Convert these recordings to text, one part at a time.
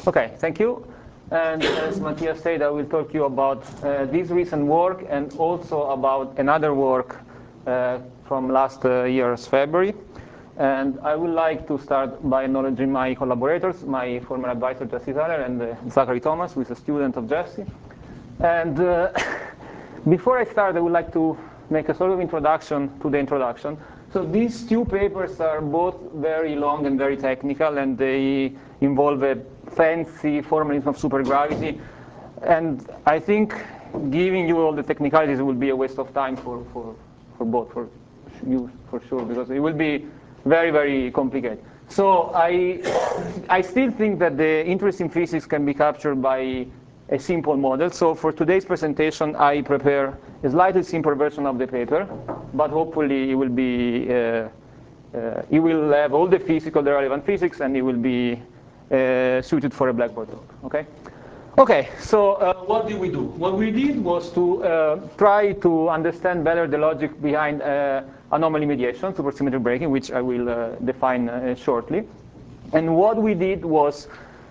Okay, thank you. And as Matthias said, I will talk to you about this recent work and also about another work from last year's February. And I would like to start by acknowledging my collaborators, my former advisor, Jesse Zeller, and Zachary Thomas, who is a student of Jesse. And before I start, I would like to make a sort of introduction to the introduction. So these two papers are both very long and very technical, and they involve a fancy formalism of supergravity. And I think giving you all the technicalities will be a waste of time for both, for you for sure, because it will be very, very complicated. So I still think that the interest in physics can be captured by a simple model. So for today's presentation, I prepare a slightly simpler version of the paper, but hopefully it will be, it will have all the relevant physics, and it will be suited for a Blackboard talk. Okay? Okay. So what did we do? What we did was to try to understand better the logic behind anomaly mediation, supersymmetric breaking, which I will define shortly. And what we did was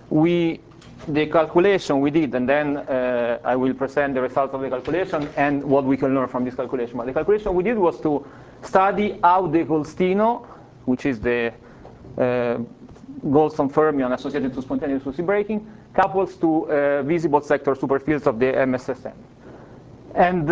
the calculation we did, and then I will present the results of the calculation and what we can learn from this calculation. But the calculation we did was to study how the Goldstino, which is the Goldstone fermion associated to spontaneous Susy breaking, couples to visible sector superfields of the MSSM. And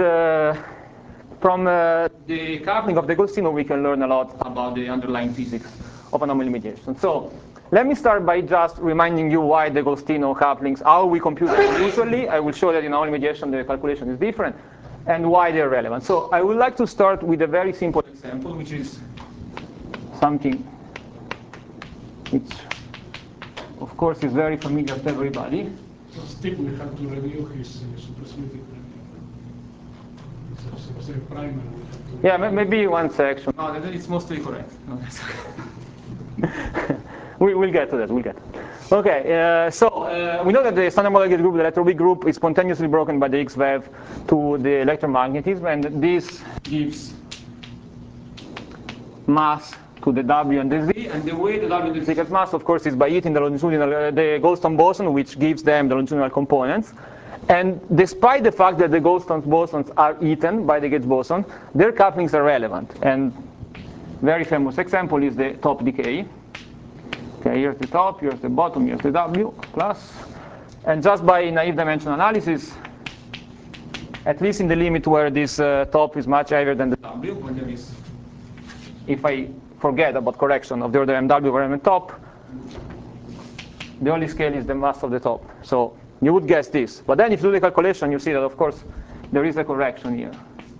from the coupling of the Goldstino, we can learn a lot about the underlying physics of anomaly mediation. So let me start by just reminding you why the Goldstino couplings, how we compute them usually. I will show that in anomaly mediation the calculation is different, and why they're relevant. So I would like to start with a very simple example, which is something which, of course, is very familiar to everybody. So Steve will have to review his supersymmetric primer. Yeah, maybe one section. No, it's mostly correct. No, that's okay. We'll get to that. We'll get. Okay. So we know that the standard model gate group, the electroweak group, is spontaneously broken by the X-wave to the electromagnetism, and this gives mass to the W and the Z. And the way the W and the Z get mass, of course, is by eating the longitudinal, the Goldstone boson, which gives them the longitudinal components. And despite the fact that the Goldstone bosons are eaten by the gauge boson, their couplings are relevant. And very famous example is the top decay. Okay, here's the top, here's the bottom, here's the W plus. And just by naive dimension analysis, at least in the limit where this top is much higher than the W, when there is, if I forget about correction of the order MW over M top, the only scale is the mass of the top. So you would guess this. But then if you do the calculation, you see that, of course, there is a correction here,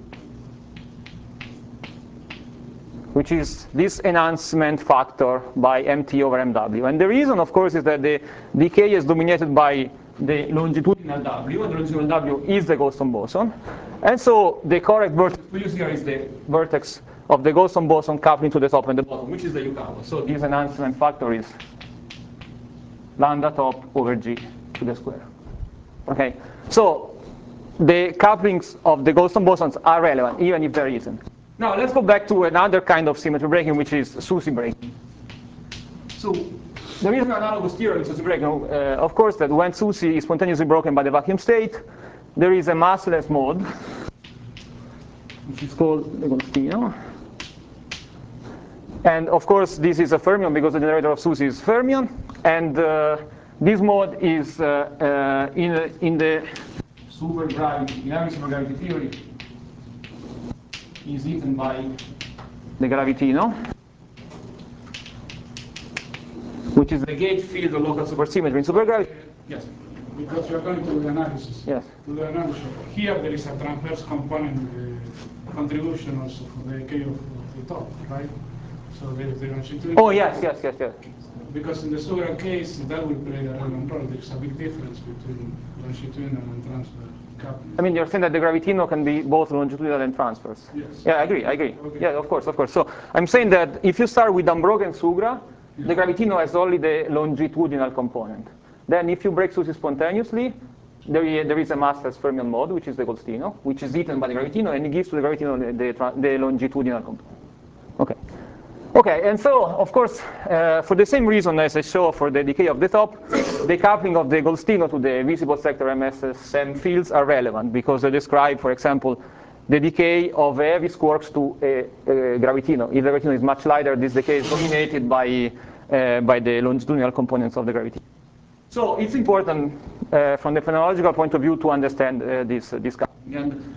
which is this enhancement factor by MT over MW. And the reason, of course, is that the decay is dominated by the longitudinal W, and the longitudinal W is the Goldstone boson. And so the correct vertex we use here is the vertex of the Goldstone boson coupling to the top and the bottom, which is the U couple. So this enhancement factor is lambda top over G to the square. Okay, so the couplings of the Goldstone bosons are relevant, even if there isn't. Now let's go back to another kind of symmetry breaking, which is Susy breaking. So there is an analogous theorem in Susy breaking, of course, that when Susy is spontaneously broken by the vacuum state, there is a massless mode, which is called the Goldstino. And of course, this is a fermion because the generator of Susy is fermion. And this mode is in the supergravity, in every supergravity theory, is eaten by the gravitino, which is the gauge field of local supersymmetry in supergravity. Yes. Because you are going to do the analysis. Yes. To the analysis. Here there is a transverse component contribution also for the decay of the top, right? So there is the longitudinal. Oh yes. Because in the sugar case, that will play a relevant role. There's a big difference between longitudinal and transverse coupling. I mean, you're saying that the gravitino can be both longitudinal and transverse. Yes. Yeah, I agree. Okay. Yeah, of course. So I'm saying that if you start with unbroken sugra, the gravitino has only the longitudinal component. Then if you break Susy spontaneously, there is a massless fermion mode, which is the Goldstino, which is eaten by the gravitino, and it gives to the gravitino the longitudinal component. Okay. Okay, and so, of course, for the same reason as I show for the decay of the top, decoupling of the Agostino to the visible sector MSSM fields are relevant because they describe, for example, the decay of heavy quarks to a gravitino. If the gravitino is much lighter, this decay is dominated by the longitudinal components of the gravitino. So it's important from the phenomenological point of view to understand this coupling. And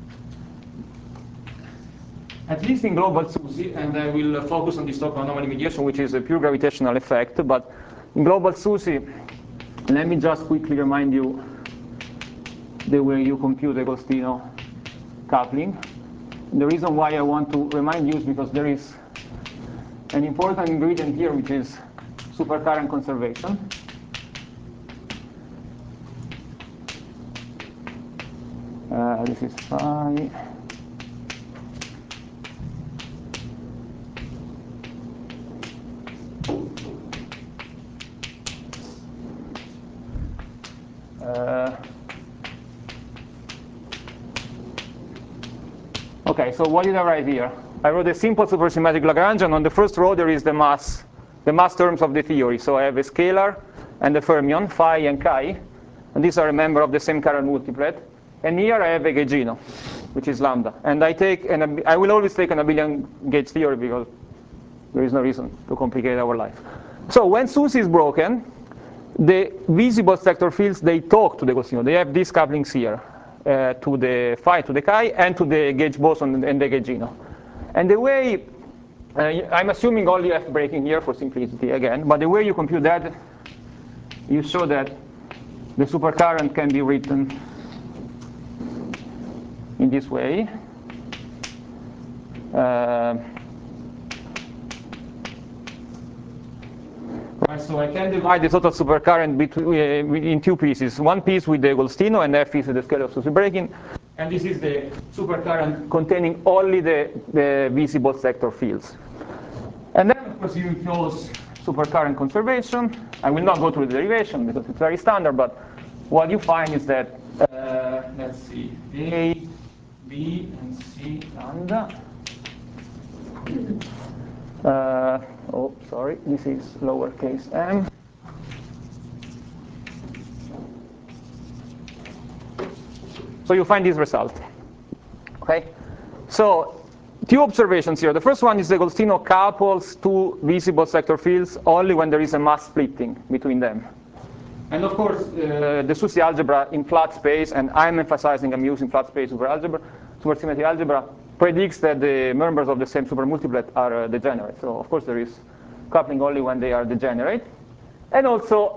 at least in global SUSY, and I will focus on this topic of anomaly mediation, which is a pure gravitational effect, but in global SUSY, let me just quickly remind you the way you compute the Agostino coupling. The reason why I want to remind you is because there is an important ingredient here, which is supercurrent conservation. This is phi. Okay, so what did I write here? I wrote a simple supersymmetric Lagrangian. On the first row, there is the mass terms of the theory. So I have a scalar and a fermion, phi and chi, and these are a member of the same current multiplet. And here I have a gaugino, which is lambda. And I will always take an abelian gauge theory because there is no reason to complicate our life. So when SUSY is broken, the visible sector fields, they talk to the Agostino. They have these couplings here. To the phi, to the chi, and to the gauge boson and the gaugino. And the way, I'm assuming only F breaking here for simplicity again, but the way you compute that, you show that the supercurrent can be written in this way. Right, so I can divide the total supercurrent in two pieces. One piece with the Agostino, and F is the scale of SUSY breaking. And this is the supercurrent containing only the visible sector fields. And then, of course, you impose supercurrent conservation. I will not go through the derivation because it's very standard, but what you find is that, let's see, A, B, and C lambda. Oh, sorry, this is lowercase m. So you find this result. Okay? So two observations here. The first one is the Agostino couples two visible sector fields only when there is a mass splitting between them. And of course, the SUSY algebra in flat space, and I'm using flat space supersymmetric algebra, predicts that the members of the same supermultiplet are degenerate. So of course there is coupling only when they are degenerate. And also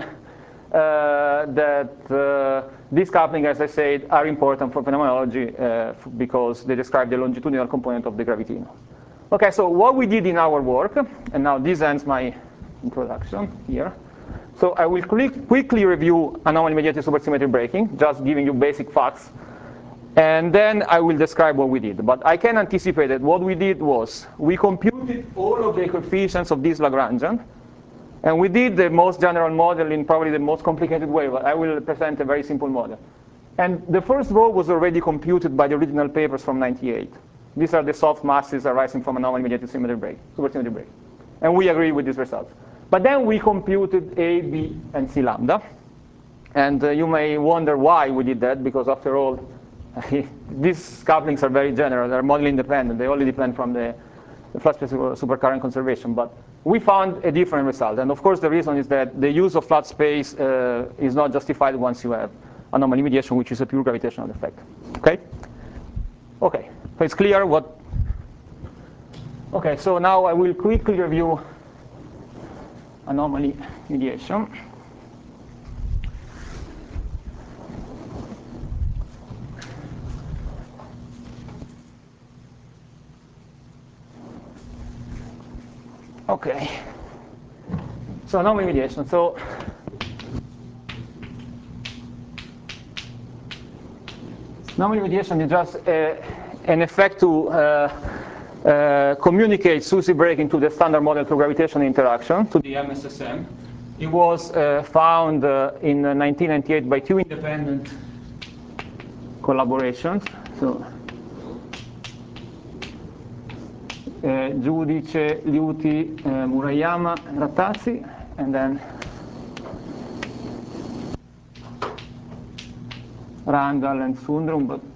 that these coupling, as I said, are important for phenomenology because they describe the longitudinal component of the gravitino. Okay, so what we did in our work, and now this ends my introduction here. So I will quickly review anomaly-mediated supersymmetric breaking, just giving you basic facts. And then I will describe what we did. But I can anticipate that what we did was we computed all of the coefficients of this Lagrangian. And we did the most general model in probably the most complicated way. But I will present a very simple model. And the first row was already computed by the original papers from '98. These are the soft masses arising from anomaly-mediated supersymmetric break. And we agree with this result. But then we computed A, B, and C lambda. And you may wonder why we did that, because after all, these couplings are very general. They're model independent. They only depend from the flat space supercurrent conservation. But we found a different result. And of course, the reason is that the use of flat space is not justified once you have anomaly mediation, which is a pure gravitational effect. Okay? Okay. So it's clear what. Okay. So now I will quickly review anomaly mediation. Okay. So anomaly mediation. So anomaly mediation is just an effect to communicate SUSY breaking to the standard model through gravitational interaction, to the MSSM. It was found in 1998 by two independent collaborations. So Giudice, Liuti, Murayama, and Rattazzi, and then Randall and Sundrum, but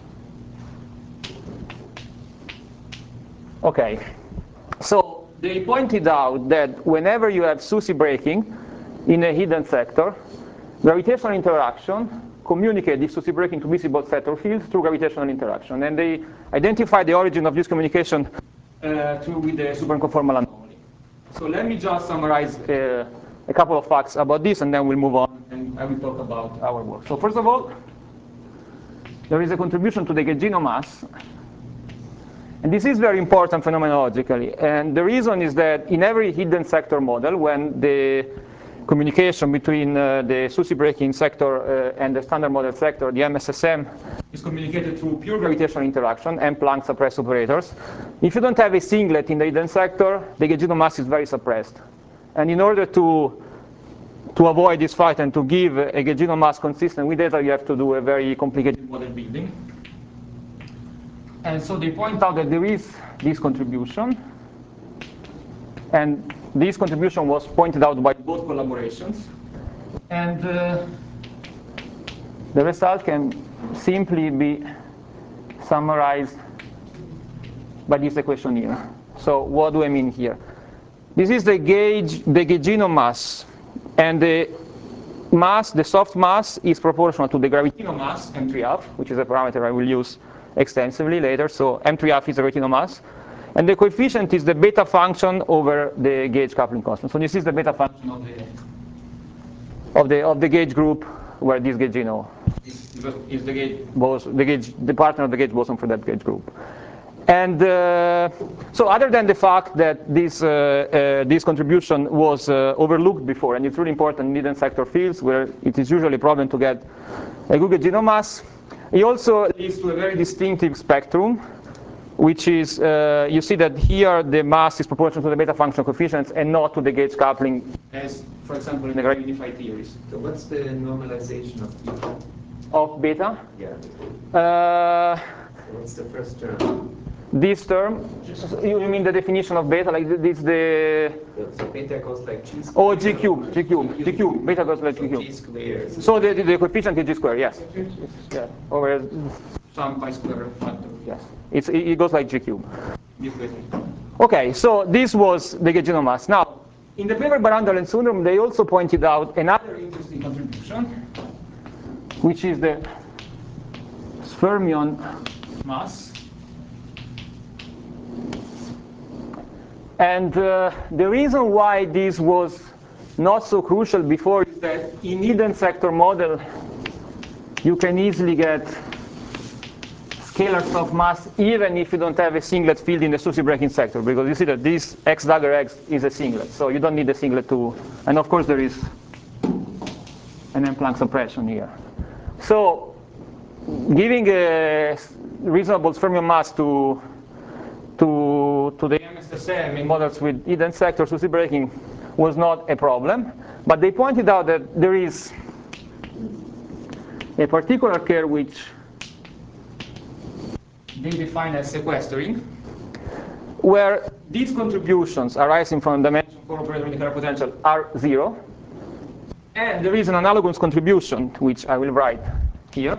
okay. So they pointed out that whenever you have SUSY breaking in a hidden sector, gravitational interaction communicate this SUSY breaking to visible sector fields through gravitational interaction. And they identified the origin of this communication with the superconformal anomaly. So let me just summarize a couple of facts about this, and then we'll move on, and I will talk about our work. So first of all, there is a contribution to the gauge genome mass. And this is very important phenomenologically. And the reason is that in every hidden sector model, when the communication between the SUSY breaking sector and the standard model sector, the MSSM, is communicated through pure gravitational interaction and Planck suppressed operators. If you don't have a singlet in the hidden sector, the gauge genome mass is very suppressed. And in order to avoid this fight and to give a gauge genome mass consistent with data, you have to do a very complicated model building. And so they point out that there is this contribution. And this contribution was pointed out by both collaborations. And the result can simply be summarized by this equation here. So what do I mean here? This is the gauge genome mass. And the mass, the soft mass, is proportional to the gravitino mass, M3F, which is a parameter I will use extensively later. So M3F is the gravitino mass. And the coefficient is the beta function over the gauge coupling constant. So this is the beta function of the gauge group where this gauge genome is the partner of the gauge boson for that gauge group. And so other than the fact that this contribution was overlooked before, and it's really important in hidden sector fields where it is usually a problem to get a good gauge genome mass, it also leads to a very distinctive spectrum, which is, you see that here the mass is proportional to the beta function coefficients and not to the gauge coupling, as, for example, in the graviunified theories. So what's the normalization of beta? Of beta? Yeah. What's the first term? This term, you mean the definition of beta, like this the... So beta goes like g squared. Oh, g cube, beta goes like g cube. G squared. So the coefficient is g squared, yes. Yeah, over some pi square factor, yes. It goes like g cube. Okay, so this was the gauge genome mass. Now, in the paper by Randall and Sundrum, they also pointed out another interesting contribution, which is the fermion mass. And the reason why this was not so crucial before is that in hidden sector model, you can easily get scalars of mass even if you don't have a singlet field in the SUSY breaking sector, because you see that this X dagger X is a singlet, so you don't need a singlet to, and of course there is an M-Planck suppression here. So giving a reasonable fermion mass to the MSSM in models with hidden sector SUSY breaking was not a problem, but they pointed out that there is a particular curve which they define as sequestering, where these contributions arising from dimension 4 operator in the potential are 0, and there is an analogous contribution, which I will write here.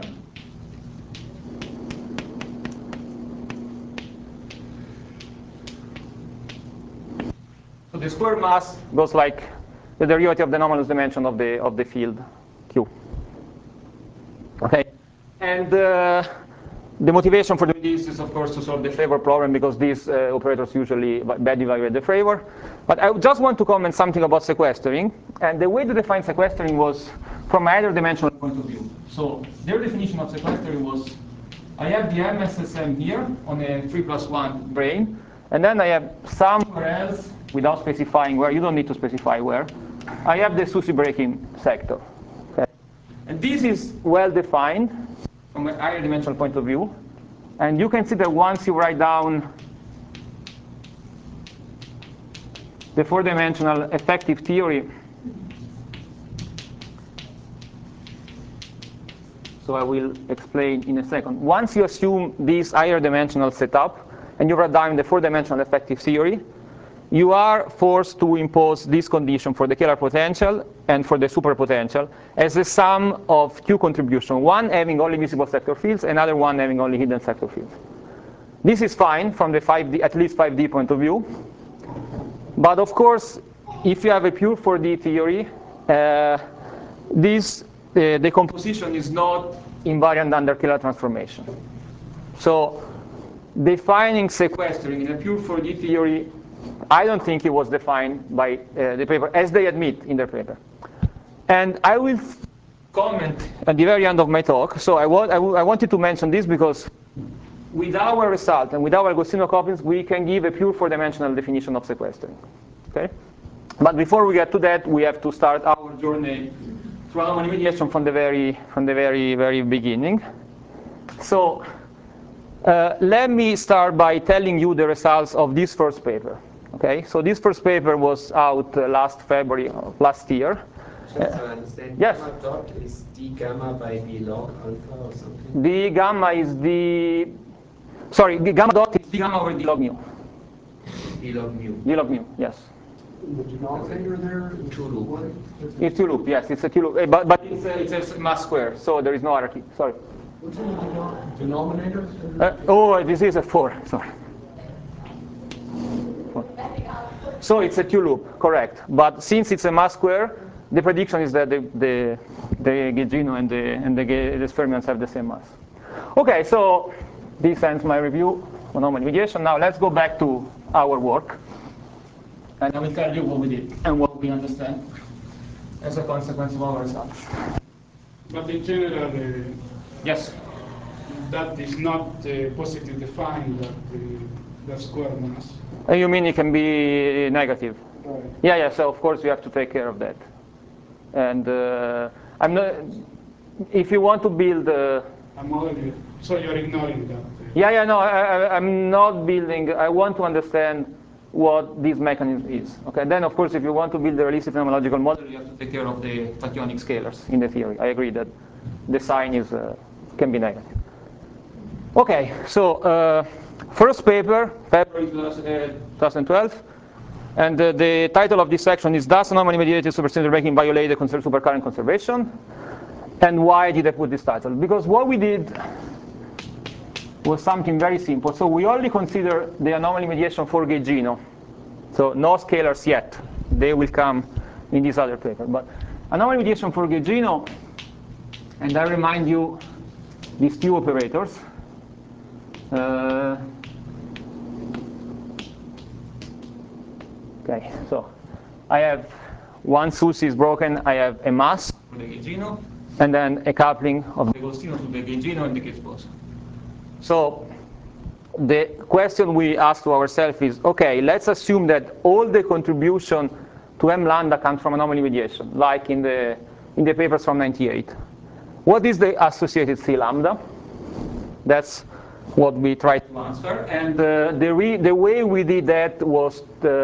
So the square mass goes like the derivative of the anomalous dimension of the field Q. Okay, and the motivation for doing this is, of course, to solve the favor problem, because these operators usually badly evaluate the favor. But I just want to comment something about sequestering. And the way to define sequestering was from either dimensional point of view. So their definition of sequestering was, I have the MSSM here on a 3+1 brane, and then I have somewhere else, without specifying where, you don't need to specify where, I have the SUSY breaking sector. Okay? And this is well defined from a higher dimensional point of view. And you can see that once you write down the 4-dimensional effective theory, so I will explain in a second. Once you assume this higher dimensional setup, and you write down the 4-dimensional effective theory, you are forced to impose this condition for the Kähler potential and for the superpotential as a sum of two contributions, one having only visible sector fields, another one having only hidden sector fields. This is fine from the 5D, at least 5D point of view. But of course, if you have a pure 4D theory, the composition is not invariant under Kähler transformation. So defining sequestering in a pure 4D theory, I don't think it was defined by the paper, as they admit in their paper. And I will comment at the very end of my talk. So I wanted to mention this because with our result and with our Agostino couplings, we can give a pure 4-dimensional definition of sequestering. Okay? But before we get to that, we have to start our journey through anomaly mediation from the very beginning. So let me start by telling you the results of this first paper. Okay, so this first paper was out last February of last year. Just so I understand, yes. gamma dot is d gamma by b log alpha or something? D gamma is the, sorry, the gamma dot is d gamma over d log mu. D log mu. D log mu, yes. The denominator there? Two loop. It's two loop, yes, it's a two loop, but it's a mass square, so there is no hierarchy. Sorry. What's in the denominator? Oh, this is a 4, sorry. 4. So it's a two loop, correct. But since it's a mass square, the prediction is that the Gaugino and the fermions have the same mass. Okay, so this ends my review on anomaly mediation. Now let's go back to our work. And I will tell you what we did and what we understand as a consequence of our results. But in general, Yes? that is not positively defined, that square mass. You mean it can be negative? Right. Yeah, so of course you have to take care of that. And I'm not, if you want to build So you're ignoring that? No, I'm not building, I want to understand what this mechanism is. Okay, then of course if you want to build a realistic phenomenological model, you have to take care of the tachyonic scalars in the theory. I agree that the sign is can be negative. Okay, so first paper, February 2012, and the title of this section is Does anomaly mediated supersymmetry breaking violate the supercurrent conservation? And why did I put this title? Because what we did was something very simple. So we only consider the anomaly mediation for Gaugino. So no scalars yet. They will come in this other paper. But anomaly mediation for Gaugino, and I remind you these two operators. Okay, so I have one SUSY is broken, I have a mass for the Gaugino, and then a coupling of the Agostino to the Gaugino and the K-Sposa. So the question we ask to ourselves is, okay, let's assume that all the contribution to M lambda comes from anomaly mediation, like in the papers from '98. What is the associated C lambda? That's what we tried to answer. And the way we did that was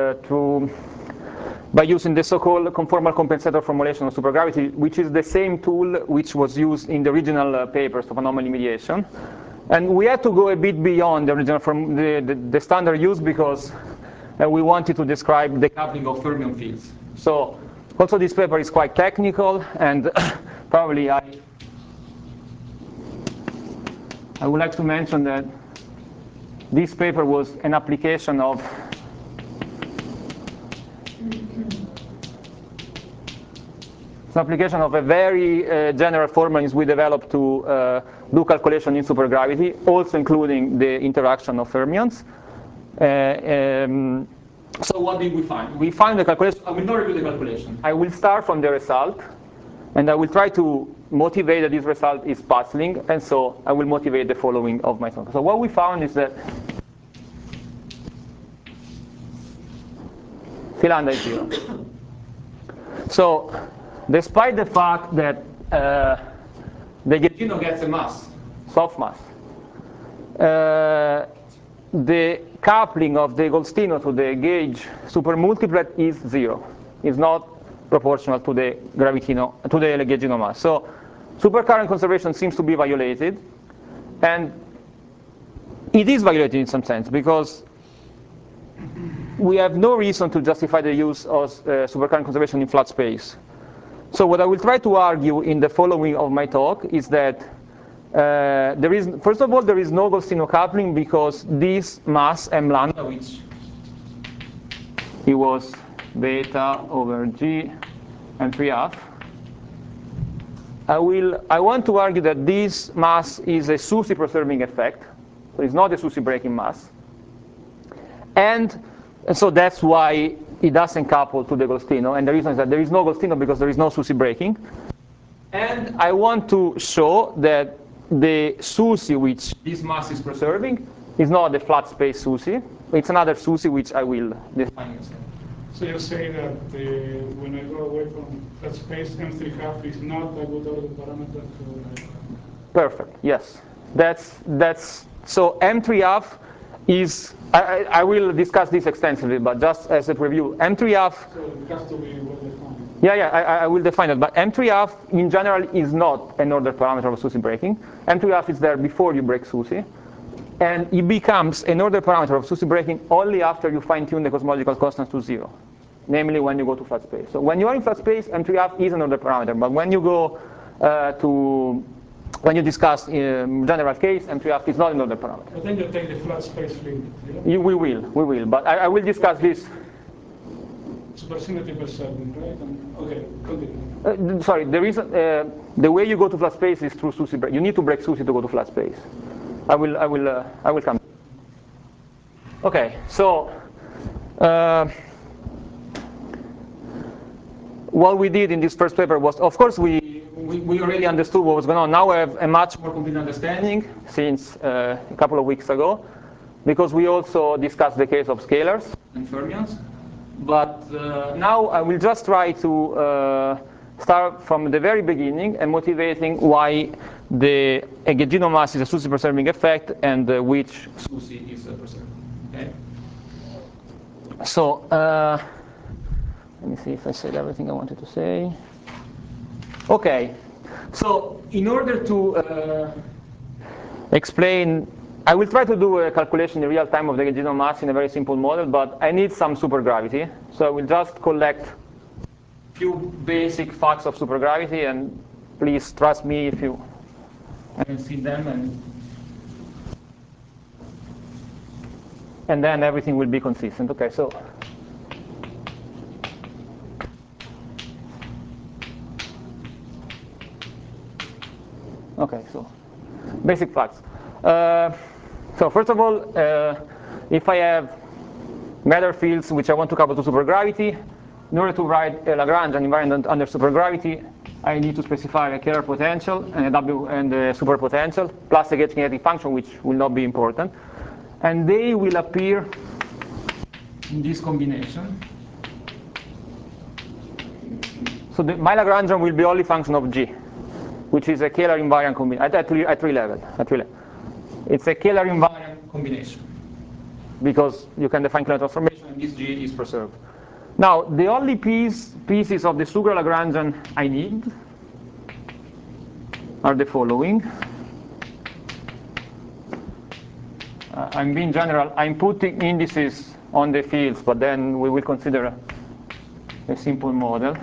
by using the so-called conformal compensator formulation of supergravity, which is the same tool which was used in the original papers of anomaly mediation. And we had to go a bit beyond the original from the standard use because we wanted to describe the coupling of fermion fields. So also this paper is quite technical, and probably I would like to mention that this paper was an application of a very general formalism we developed to do calculation in supergravity, also including the interaction of fermions. So what did we find? We found the calculation. I will not review the calculation. I will start from the result, and I will try to motivate that this result is puzzling, and so I will motivate the following of my talk. So what we found is that phi lambda is 0. So despite the fact that the Gaugino gets a mass, soft mass, the coupling of the Agostino to the gauge supermultiplet is 0. It's not proportional to the Gravitino, to the Gaugino mass. So supercurrent conservation seems to be violated, and it is violated in some sense because we have no reason to justify the use of supercurrent conservation in flat space. So what I will try to argue in the following of my talk is that first of all, there is no Agostino coupling because this mass m lambda, which it was beta over G and 3/2. I want to argue that this mass is a SUSY preserving effect, so it's not a SUSY breaking mass. And so that's why it doesn't couple to the Agostino, and the reason is that there is no Agostino because there is no SUSY breaking. And I want to show that the SUSY which this mass is preserving is not the flat space SUSY, it's another SUSY which I will define instead. So you say that when I go away from flat space, M3 is not a good order parameter for... Perfect, yes. That's so M3 is, I will discuss this extensively, but just as a preview, M3 So it has to be well defined. Yeah, I will define it, but M3 in general is not an order parameter of SUSY breaking. M3 is there before you break SUSY, and it becomes an order parameter of SUSY breaking only after you fine-tune the cosmological constant to 0, namely when you go to flat space. So when you are in flat space, M3 is an order parameter, but when you go when you discuss general case, M3 is not an order parameter. But then you take the flat space limit, yeah? We will, but I will discuss this. Supersymmetry preserving, right? Okay, continue. Sorry, the reason, the way you go to flat space is through SUSY break. You need to break SUSY to go to flat space. I will come. Okay, so what we did in this first paper was, of course, we already understood what was going on. Now we have a much more complete understanding since a couple of weeks ago, because we also discussed the case of scalars and fermions. But now I will just try to start from the very beginning and motivating why the Agostino mass is a SUSY preserving effect and which SUSY is preserving. Okay. So let me see if I said everything I wanted to say. Okay. So in order to explain, I will try to do a calculation in real time of the Agostino mass in a very simple model, but I need some supergravity. So I will just collect a few basic facts of supergravity, and please trust me if you haven't seen them, and then everything will be consistent. Okay, so basic facts. So first of all, if I have matter fields which I want to couple to supergravity, in order to write a Lagrangian invariant under supergravity, I need to specify a Kähler potential and a W and a superpotential plus a gauge kinetic function, which will not be important, and they will appear in this combination. So my Lagrangian will be only function of G, which is a Kähler invariant combination at three level. It's a Kähler invariant combination because you can define Kähler transformation and this G is preserved. Now, the only pieces of the Sugra Lagrangian I need are the following. I'm being general. I'm putting indices on the fields, but then we will consider a simple model.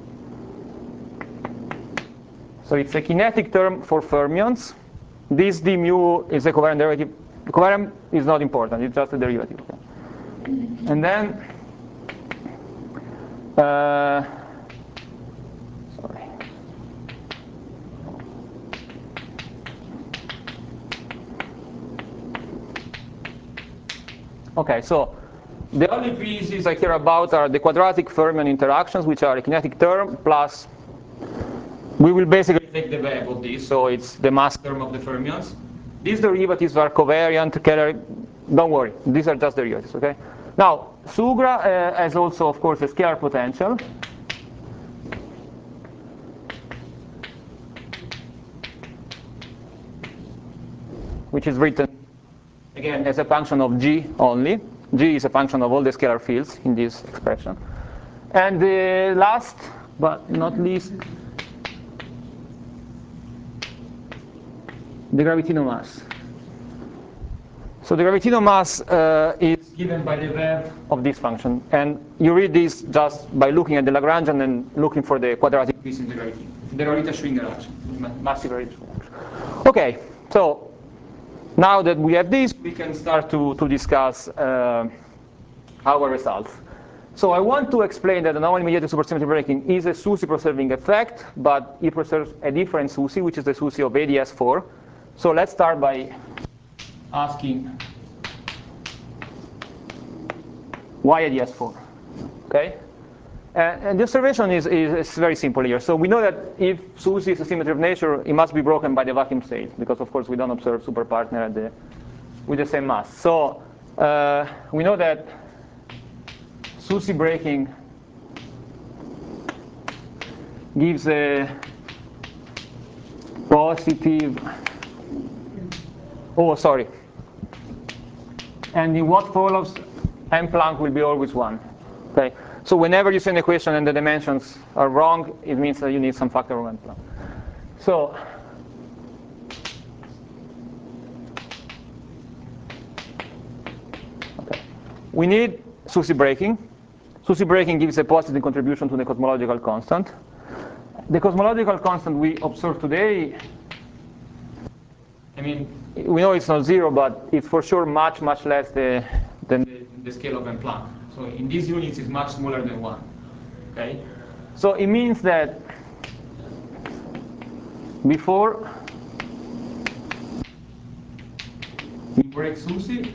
So it's a kinetic term for fermions. This d mu is a covariant derivative. The covariant is not important, it's just a derivative. Okay. And then, sorry. Okay, so the only pieces I care about are the quadratic fermion interactions, which are a kinetic term plus, we will basically take the VEB of this, so it's the mass term of the fermions. These derivatives are covariant, Kähler, don't worry, these are just derivatives, okay? Now, Sugra has also, of course, a scalar potential. Which is written, again, as a function of G only. G is a function of all the scalar fields in this expression. And the last, but not least, the gravitino mass. So the gravitino mass is given by the VEV of this function. And you read this just by looking at the Lagrangian and looking for the quadratic piece in the Rarita-Schwinger action, massive Rarita-Schwinger action. Okay, so now that we have this, we can start to discuss our results. So I want to explain that anomaly mediated supersymmetry breaking is a SUSY preserving effect, but it preserves a different SUSY, which is the SUSY of ADS4. So let's start by asking why ADS4, okay? And the observation is very simple here. So we know that if SUSY is a symmetry of nature, it must be broken by the vacuum state, because of course we don't observe superpartner with the same mass. So we know that SUSY breaking gives a positive, and in what follows, M Planck will be always 1. Okay? So whenever you see an equation and the dimensions are wrong, it means that you need some factor of M Planck. So okay, we need SUSY breaking. SUSY breaking gives a positive contribution to the cosmological constant. The cosmological constant we observe today, I mean, we know it's not 0, but it's for sure much, much less than the scale of M Planck. So in these units, it's much smaller than 1. Okay? So it means that before we break SUSY,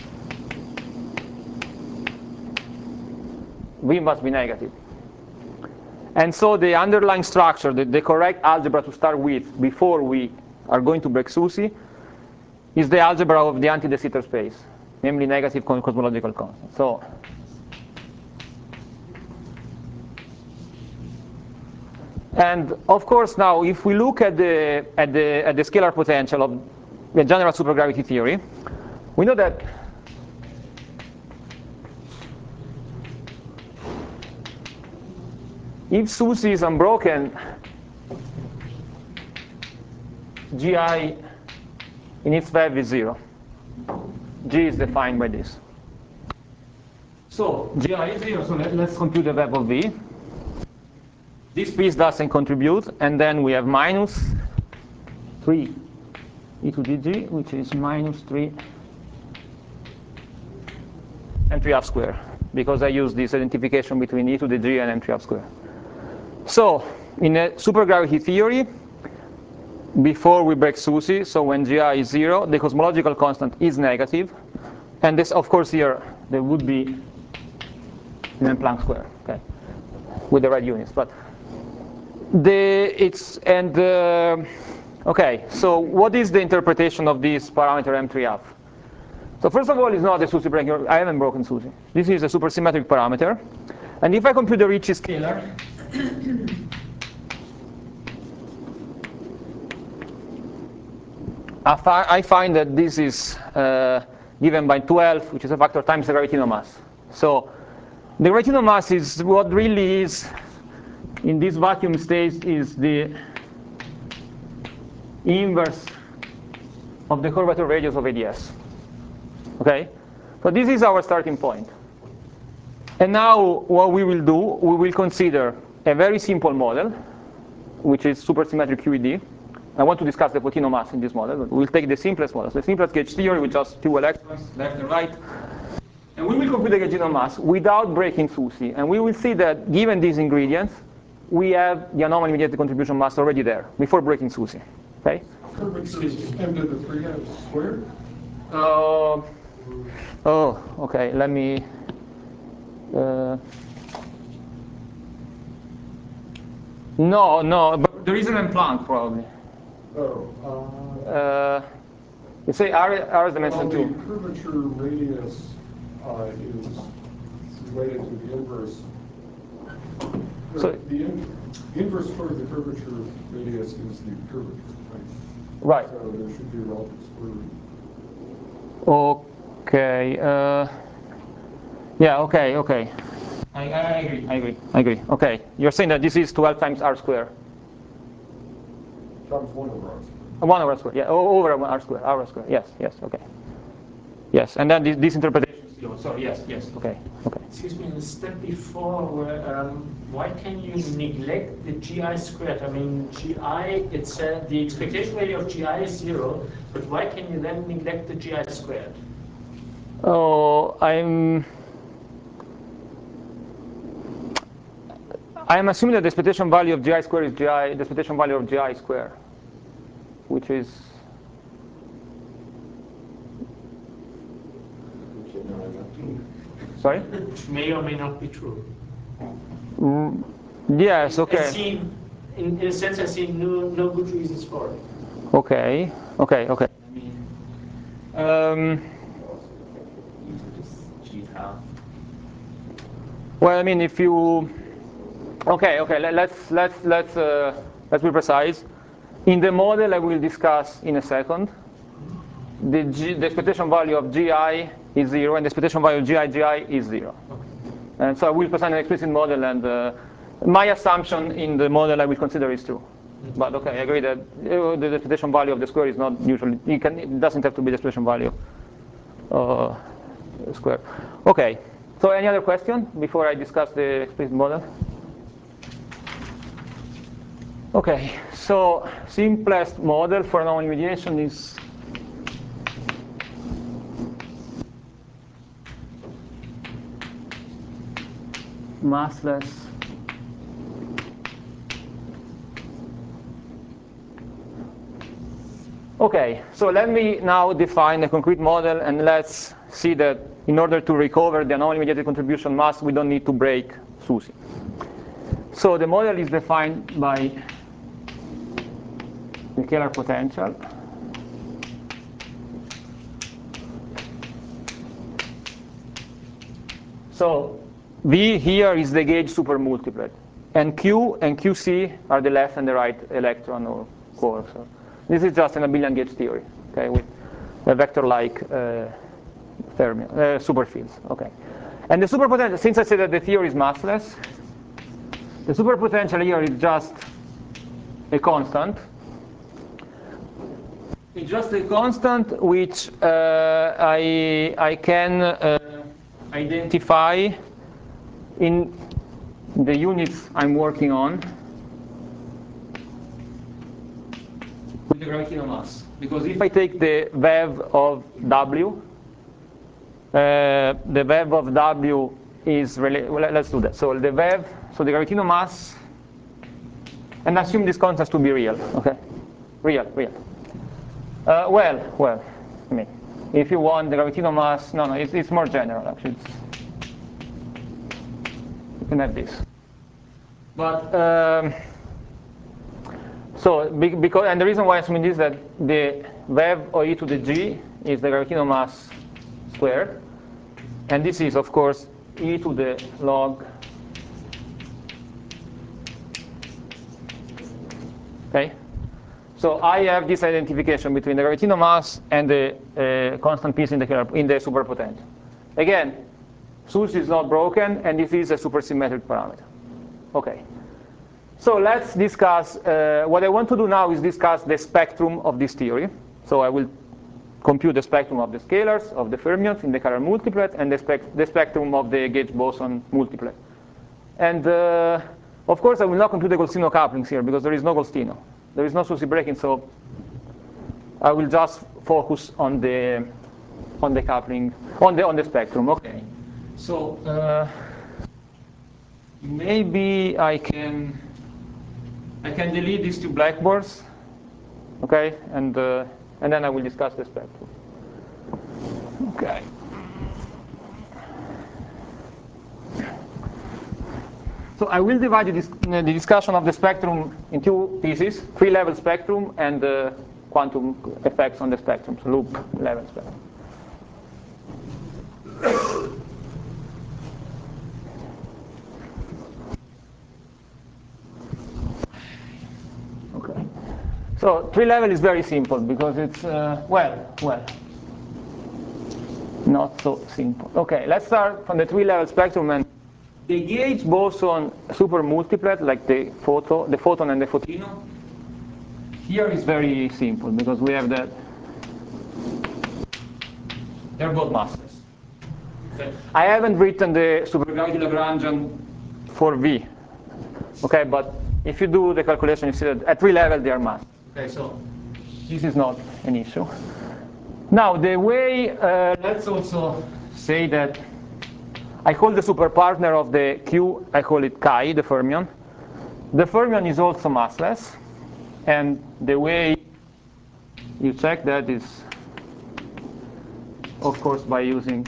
V must be negative. And so the underlying structure, the correct algebra to start with before we are going to break SUSY, is the algebra of the anti-de Sitter space, namely negative cosmological constant. So and of course now, if we look at the scalar potential of the general supergravity theory, we know that if SUSY is unbroken, GI in its VEV is 0. G is defined by this. So GI is 0, so let's compute the VEV of V. This piece doesn't contribute, and then we have minus 3 e to the g, which is minus 3 m3 square, because I use this identification between e to the g and m3 square. So in a supergravity theory, before we break SUSY, so when GI is 0, the cosmological constant is negative, and this, of course, here there would be an M Planck square, okay, with the right units. But okay. So what is the interpretation of this parameter M3F? So first of all, it's not a SUSY breaking. I haven't broken SUSY. This is a supersymmetric parameter, and if I compute the Ricci scalar, I find that this is given by 12, which is a factor times the gravitino mass. So the gravitino mass is what really is, in this vacuum state, is the inverse of the curvature radius of ADS. Okay? So this is our starting point. And now what we will do, we will consider a very simple model, which is supersymmetric QED. I want to discuss the Potino mass in this model, but we'll take the simplest model. So the simplest gauge theory with just 2 electrons, left and right. And we will compute the gaugino mass without breaking SUSY. And we will see that given these ingredients, we have the anomaly mediated contribution mass already there before breaking SUSY. Okay? Curvature is m to the 3 squared? Okay. Let me. No, but there is an M Planck probably. You say R is dimension 2. The curvature radius is related to the inverse. So the inverse part of the curvature radius is the curvature, right? Right. So there should be a relative square root. Okay. Yeah. Okay. I agree. Okay. You're saying that this is 12 times R squared. Times 1 over R squared. 1 over R squared. Yeah. Over R squared. R squared. Yes. Okay. Yes. And then this interpretation still holds. sorry, yes, okay. Excuse me, in the step before, why can you neglect the GI squared? I mean, GI, it's the expectation value of GI is 0, but why can you then neglect the GI squared? Oh, I'm assuming that the expectation value of GI squared is the expectation value of GI squared, which is sorry? Which may or may not be true. Yes, okay. In a sense, I see no good reasons for it. Okay. Well, I mean, if you okay, let's be precise. In the model I will discuss in a second, the expectation value of GI is 0, and the expectation value of GI is 0. And so I will present an explicit model, and my assumption in the model I will consider is true. But okay, I agree that the expectation value of the square is not usually, it doesn't have to be the expectation value square. Okay, so any other question before I discuss the explicit model? Okay, so simplest model for anomaly mediation is massless Okay, so let me now define a concrete model, and let's see that in order to recover the anomaly mediated contribution mass, we don't need to break SUSY. So the model is defined by the Kähler potential. So V here is the gauge supermultiplet, and Q and QC are the left and the right electron or quark. So this is just an abelian gauge theory, okay, with a vector-like superfields. Okay, and the superpotential. Since I said that the theory is massless, the superpotential here is just a constant. It's just a constant which I can identify in the units I'm working on with the gravitino mass. Because if I take the VEV of W, the VEV of W is let's do that. So the VEV, so the gravitino mass, and assume this constant to be real. Okay, real. Well, I mean, if you want the gravitino mass, no, it's more general actually. You can have this, but so because, and the reason why I'm assuming this is that the VEV of e to the g is the gravitino mass squared, and this is of course e to the log. Okay. So I have this identification between the gravitino mass and the constant piece in the superpotential. Again, SUSY is not broken, and this is a supersymmetric parameter. Okay. So let's discuss, what I want to do now is discuss the spectrum of this theory. So I will compute the spectrum of the scalars, of the fermions in the Kähler multiplet, and the spectrum of the gauge boson multiplet. And of course, I will not compute the Goldstino couplings here, because there is no Goldstino. There is no SUSY breaking, so I will just focus on the coupling, on the spectrum. Okay. So maybe I can delete these two blackboards, okay, and then I will discuss the spectrum. Okay. So I will divide the discussion of the spectrum in two pieces: free-level spectrum and quantum effects on the spectrum, so loop-level spectrum. Okay. So tree-level is very simple because it's not so simple. Okay, let's start from the tree-level spectrum, and the gauge boson supermultiplet, like the photon and the photino, here is very simple because we have that they're both massless. I haven't written the supergravity Lagrangian for V. Okay, but if you do the calculation, you see that at 3 levels they are mass. Okay, so this is not an issue. Now, the way, let's also say that I call the superpartner of the Q, I call it chi, the fermion. The fermion is also massless, and the way you check that is, of course, by using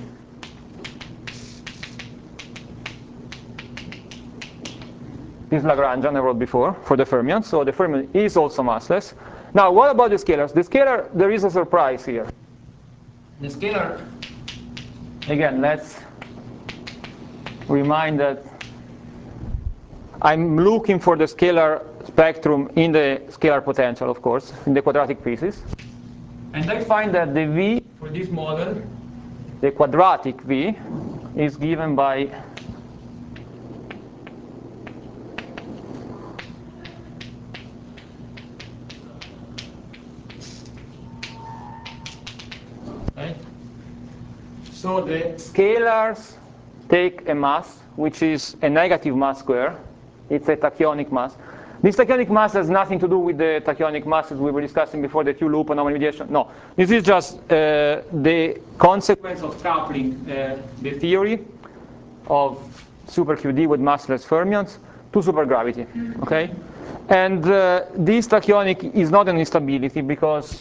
this Lagrangian I wrote before for the fermion. So the fermion is also massless. Now, what about the scalars? The scalar, there is a surprise here. The scalar, again, let's remind that I'm looking for the scalar spectrum in the scalar potential, of course, in the quadratic pieces. And I find that the V for this model, the quadratic V, is given by so the scalars take a mass, which is a negative mass square. It's a tachyonic mass. This tachyonic mass has nothing to do with the tachyonic masses we were discussing before, the Q-loop anomaly mediation. No, this is just the consequence of coupling the theory of super QD with massless fermions to supergravity. Okay, and this tachyonic is not an instability because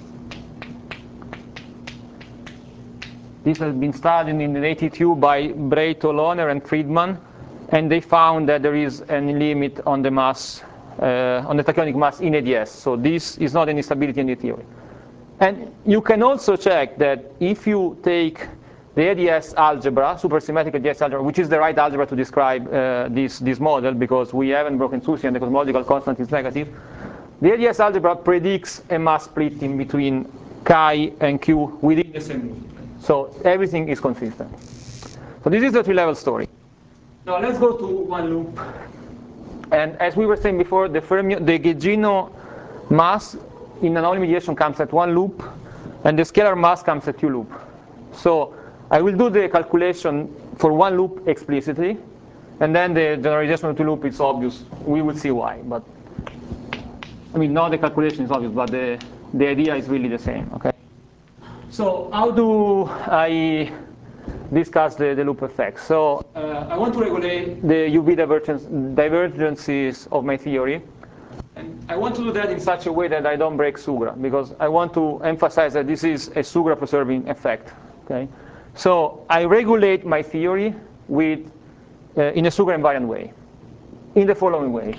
this has been studied in the 82 by Breito, Lohner, and Friedman, and they found that there is a limit on the mass, on the tachyonic mass in ADS. So this is not an instability in the theory. And you can also check that if you take the ADS algebra, supersymmetric ADS algebra, which is the right algebra to describe this model, because we haven't broken SUSY and the cosmological constant is negative, the ADS algebra predicts a mass splitting between chi and q within the same multiplet. So everything is consistent. So this is the 3-level story. Now let's go to one loop. And as we were saying before, the Gugino mass in anomaly mediation comes at one loop, and the scalar mass comes at two loop. So I will do the calculation for one loop explicitly, and then the generalization of two loop is obvious. We will see why. But I mean, now the calculation is obvious, but the idea is really the same. Okay. So how do I discuss the loop effect? So I want to regulate the UV divergences of my theory. And I want to do that in such a way that I don't break Sugra, because I want to emphasize that this is a Sugra preserving effect. Okay? So I regulate my theory with, in a Sugra invariant way, in the following way.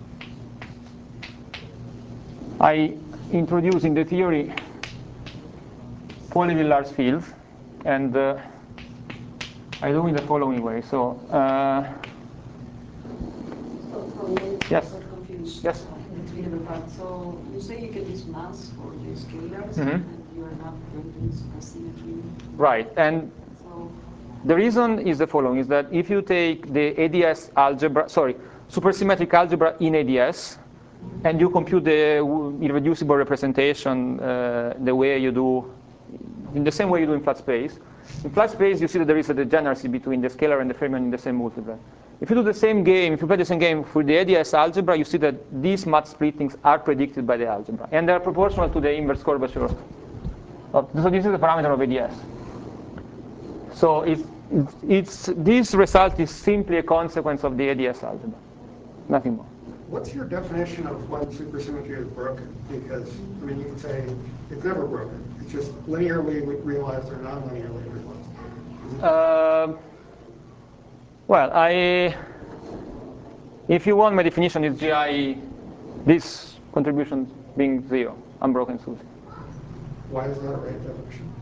I introduce in the theory polyvillars fields, and I do in the following way. So, yes. Yes. Between the parts. So you say you get this mass for the scalars, and you are not breaking supersymmetry. Right, and so the reason is the following: is that if you take the ADS algebra, supersymmetric algebra in ADS, and you compute the irreducible representation the way you do, in the same way you do in flat space. In flat space, you see that there is a degeneracy between the scalar and the fermion in the same multiplet. If you do the same game, if you play the same game for the ADS algebra, you see that these mass splittings are predicted by the algebra, and they are proportional to the inverse curvature. So this is the parameter of ADS. So this result is simply a consequence of the ADS algebra, nothing more. What's your definition of when supersymmetry is broken? Because, I mean, you can say it's never broken. It's just linearly realized or non-linearly realized. Well, if you want, my definition is GI, this contribution being 0, unbroken SUSY. Why is that a right definition?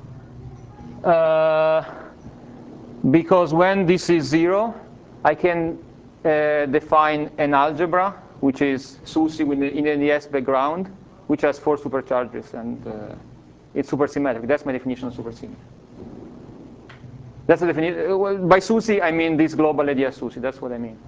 Because when this is 0, I can define an algebra, which is SUSY in an ADS background, which has 4 supercharges, and it's supersymmetric. That's my definition of supersymmetry. That's the definition. Well, by SUSY, I mean this global ADS SUSY. That's what I mean.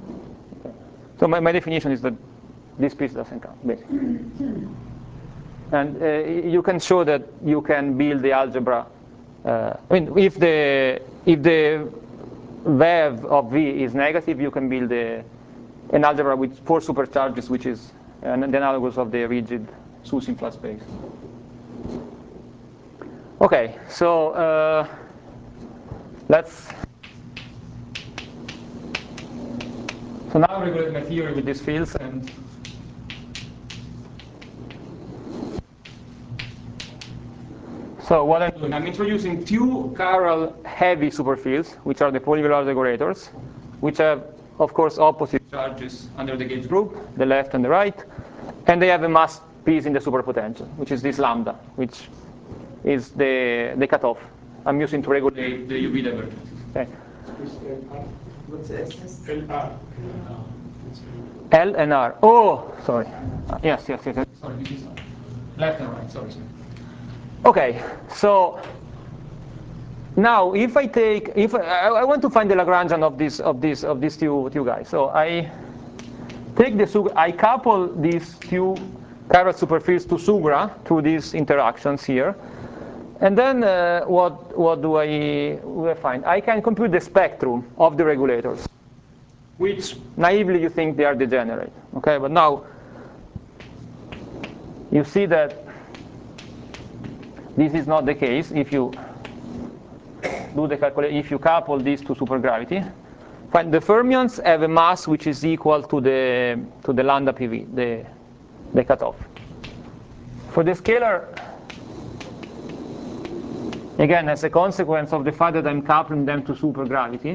Okay. So my definition is that this piece doesn't count, basically. And you can show that you can build the algebra. I mean, if the VEV of V is negative, you can build an algebra with 4 supercharges, which is the analogous of the rigid SUSY flat space. Okay, so let's. So now I regulate my theory with these fields, and so what I'm doing, I'm introducing 2 chiral heavy superfields, which are the polyvelar decorators, which have, of course, opposite charges under the gauge group, the left and the right, and they have a mass piece in the superpotential, which is this lambda, which is the cutoff I'm using to regulate the UV divergence. Okay. What's the SS? LR. L and R. Oh, sorry. Yes. Sorry, this is left and right. Sorry. Okay, so now if I take, I want to find the Lagrangian of these two guys. So I take I couple these 2 chiral superfields to Sugra through these interactions here, and then what do I find? I can compute the spectrum of the regulators, which naively you think they are degenerate. Okay, but now you see that this is not the case if you do the calculation. If you couple these to supergravity, find the fermions have a mass which is equal to the lambda PV, the cutoff. For the scalar, again, as a consequence of the fact that I'm coupling them to supergravity,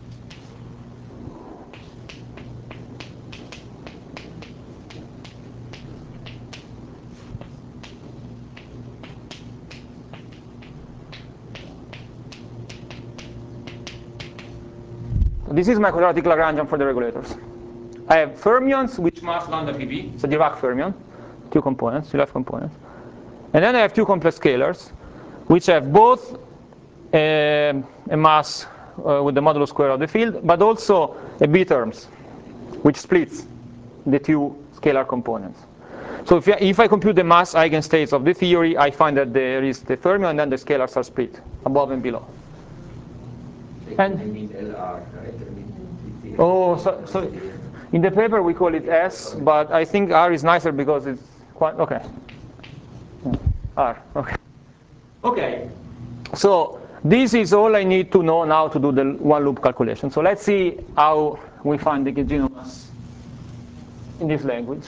this is my quadratic Lagrangian for the regulators. I have fermions which mass lambda PV, so Dirac fermion, 2 components, 2 left components. And then I have 2 complex scalars, which have both a mass with the modulo square of the field, but also a B terms, which splits the 2 scalar components. So if I compute the mass eigenstates of the theory, I find that there is the fermion and then the scalars are split above and below. And I mean LR, right? I mean, oh, so in the paper we call it S, but I think R is nicer because it's quite, okay. R, okay. Okay, so this is all I need to know now to do the 1 loop calculation. So let's see how we find the Gaugino mass in this language.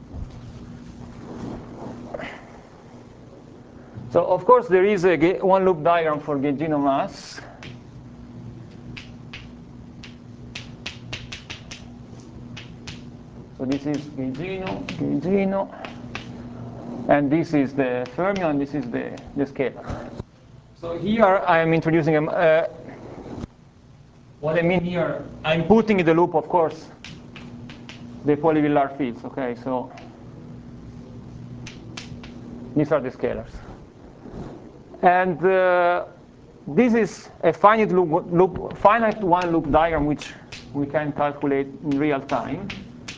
So of course there is a 1 loop diagram for Gaugino mass. So this is Gaugino, and this is the fermion, and this is the scalar. So here I am introducing what I mean here, I'm putting in the loop, of course, the polyvelar fields. Okay, so these are the scalars, and this is a finite 1 loop diagram which we can calculate in real time.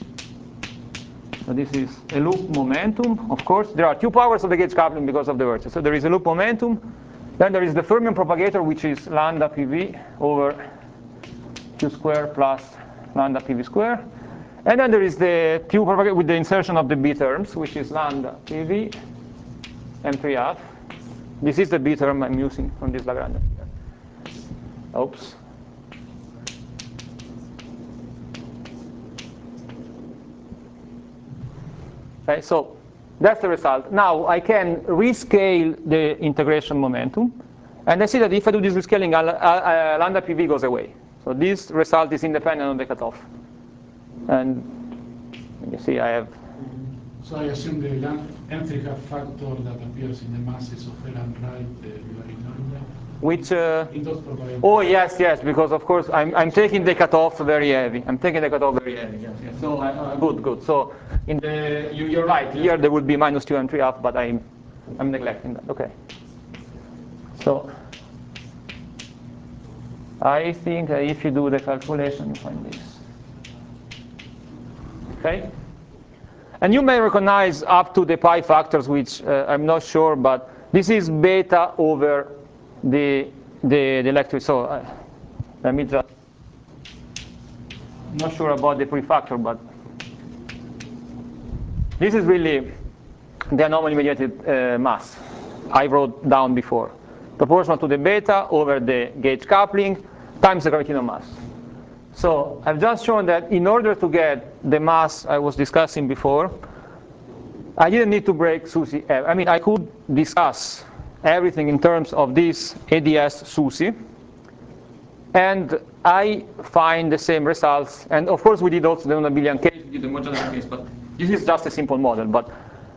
So this is a loop momentum. Of course, there are 2 powers of the gauge coupling because of the vertex. So there is a loop momentum. Then there is the fermion propagator, which is lambda PV over Q square plus lambda PV square. And then there is the Q propagator with the insertion of the B terms, which is lambda PV M3F. This is the B term I'm using from this Lagrangian here. Oops. Okay, so that's the result. Now I can rescale the integration momentum, and I see that if I do this rescaling, lambda PV goes away. So this result is independent of the cutoff. And you see I have. So I assume the M3 factor that appears in the masses of L and right, the lambda. Which? In those propagators. Oh yes, because of course I'm taking the cutoff very heavy. I'm taking the cutoff very heavy. Yes. So good. So in the you're right. Here there would be minus 2 and 3 but I'm neglecting that. Okay. So I think if you do the calculation, you find this. Okay. And you may recognize up to the pi factors, which I'm not sure, but this is beta over the electric. So let me just, not sure about the prefactor, but this is really the anomaly mediated mass I wrote down before. Proportional to the beta over the gauge coupling times the gravitational mass. So I've just shown that in order to get the mass I was discussing before, I didn't need to break SUSY. I mean, I could discuss everything in terms of this ADS SUSY, and I find the same results. And of course, we did also the non-abelian case, we did the modular case, but this is just a simple model. But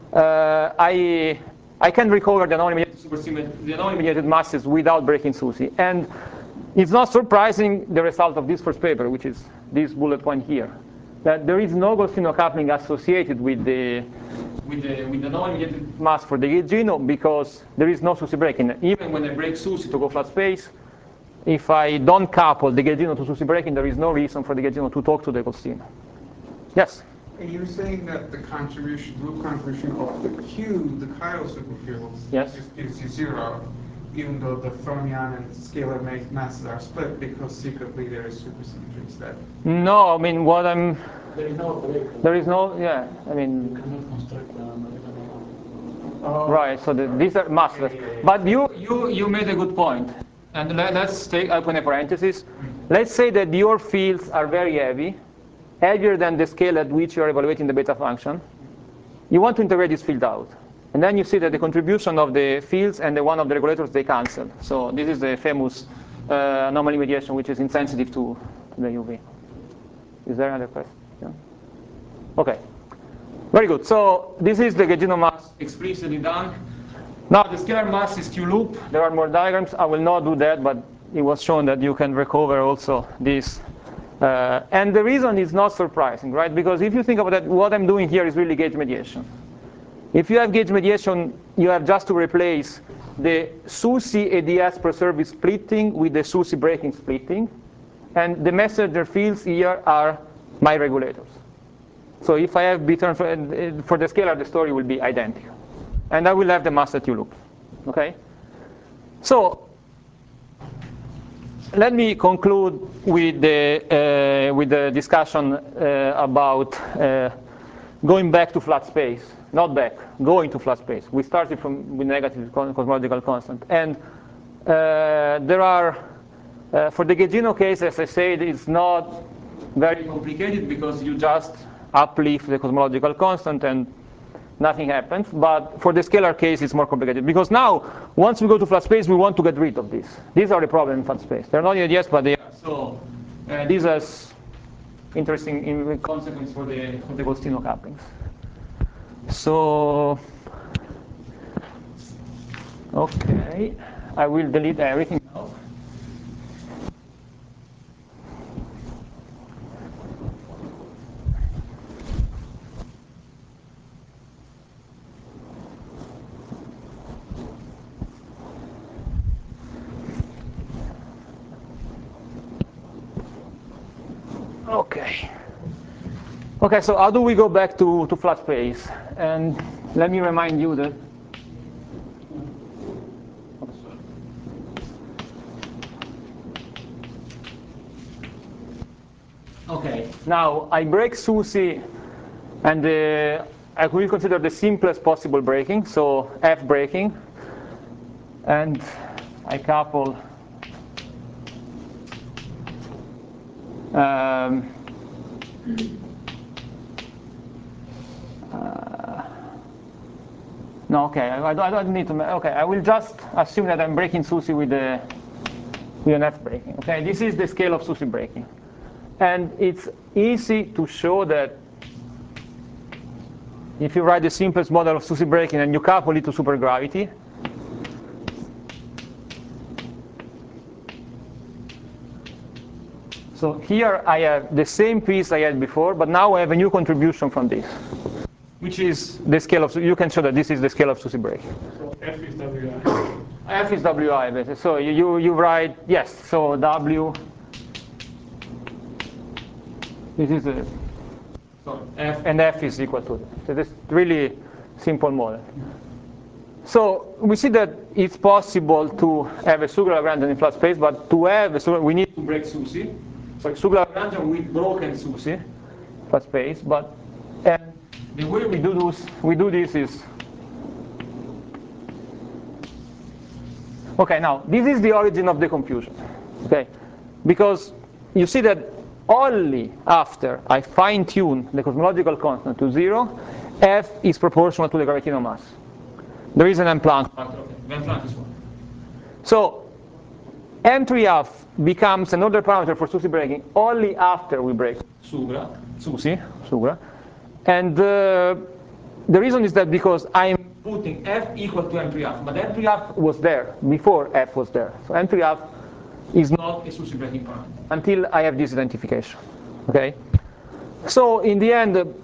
I can recover the anomaly-mediated masses without breaking SUSY. And it's not surprising the result of this first paper, which is this bullet point here, that there is no Agostino coupling associated with the anomaly-mediated mass for the gaugino because there is no SUSY breaking. Even when I break SUSY to go flat space, if I don't couple the gaugino to SUSY breaking, there is no reason for the gaugino to talk to the Agostino. Yes? And you're saying that the contribution, group contribution of the Q, the chiral superfields, yes, just gives you 0, even though the fermion and scalar masses are split because secretly there is supersymmetry instead. No, I mean what I'm. There is no break. There is no, yeah. I mean. You cannot construct Right. So these are massless. But you made a good point. And let's open a parenthesis. Let's say that your fields are very heavy, heavier than the scale at which you are evaluating the beta function. You want to integrate this field out. And then you see that the contribution of the fields and the one of the regulators, they cancel. So this is the famous anomaly mediation, which is insensitive to the UV. Is there another question? Yeah. OK. Very good. So this is the gaugino mass explicitly done. Now the scalar mass is Q loop. There are more diagrams. I will not do that, but it was shown that you can recover also this. And the reason is not surprising, right? Because if you think about that, what I'm doing here is really gauge mediation. If you have gauge mediation, you have just to replace the SUSY ADS per service splitting with the SUSY breaking splitting. And the messenger fields here are my regulators. So if I have B-term for the scalar, the story will be identical. And I will have the mass at U loop. OK? So let me conclude with the discussion about going back to flat space. Not back, going to flat space. We started with negative cosmological constant. And there are, for the gaugino case, as I said, it's not very complicated because you just uplift the cosmological constant and nothing happens. But for the scalar case, it's more complicated. Because now, once we go to flat space, we want to get rid of this. These are the problem in flat space. They're not ADS, but they are. So this has interesting consequence for the Agostino couplings. So, OK. I will delete everything now. OK. OK, so how do we go back to flat space? And let me remind you that OK, now I break SUSY, and I will consider the simplest possible breaking, so F breaking. And I couple no, OK, I don't need to. OK, I will just assume that I'm breaking SUSY with an F breaking. OK, this is the scale of SUSY breaking. And it's easy to show that if you write the simplest model of SUSY breaking and you couple it to supergravity, so here I have the same piece I had before, but now I have a new contribution from this, which is the scale of, you can show that this is the scale of SUSY breaking. So F is WI. F is WI, basically. So you write, yes, so W, this is a So F and F is equal to. So this is really simple model. So we see that it's possible to have a Sugar-Lagrangian in flat space, but to have a Sugar, we need to break SUSY. So Sugar-Lagrangian with broken SUSY, flat space. But and the way we do this is. Okay, now this is the origin of the confusion. Okay, because you see that only after I fine-tune the cosmological constant to 0, F is proportional to the gravitational mass. There is an M-Planck factor. M-Planck is 1. So M3F becomes an order parameter for SUSY breaking only after we break SUSY. And the reason is that because I'm putting F equal to M3F, but M3F was there before F was there. So M3F is not a SUSY breaking parameter until I have this identification. Okay. So in the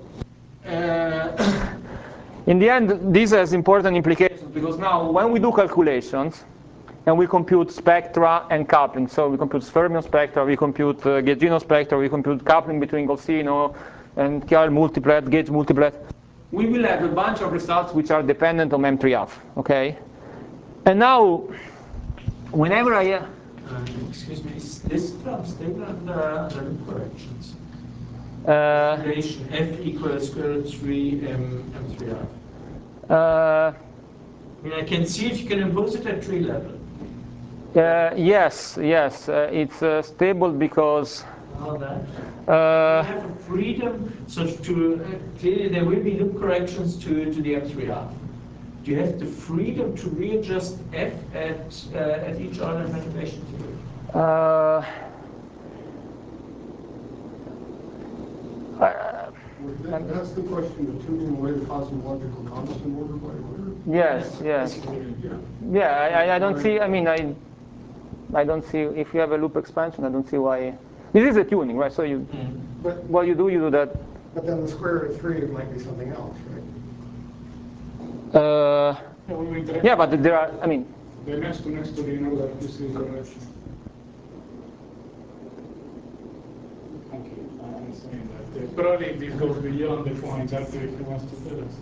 end, this has important implications because now when we do calculations and we compute spectra and coupling, so we compute fermion spectra, we compute gaugino spectra, we compute coupling between Golsino and Chiari multiplet, gauge multiplet, we will have a bunch of results which are dependent on M3F. Okay. And now, whenever I excuse me, is this term still under loop corrections? Relation F equals square root 3 M3F. I mean, I can see if you can impose it at tree level. Yes, it's stable because. How that? You have a freedom, so clearly there will be loop corrections to the M3F. Do you have the freedom to readjust F at each order manipulation theory? That's the question of tuning away the cosmological constant order by order? Yes. Yeah, I don't see, I don't see, if you have a loop expansion, I don't see why. This is a tuning, right? So what you do that. But then the square root of 3 it might be something else, right? Yeah, but there are, The next to you know that this is I'm saying that probably this goes beyond the point after if he wants to do this.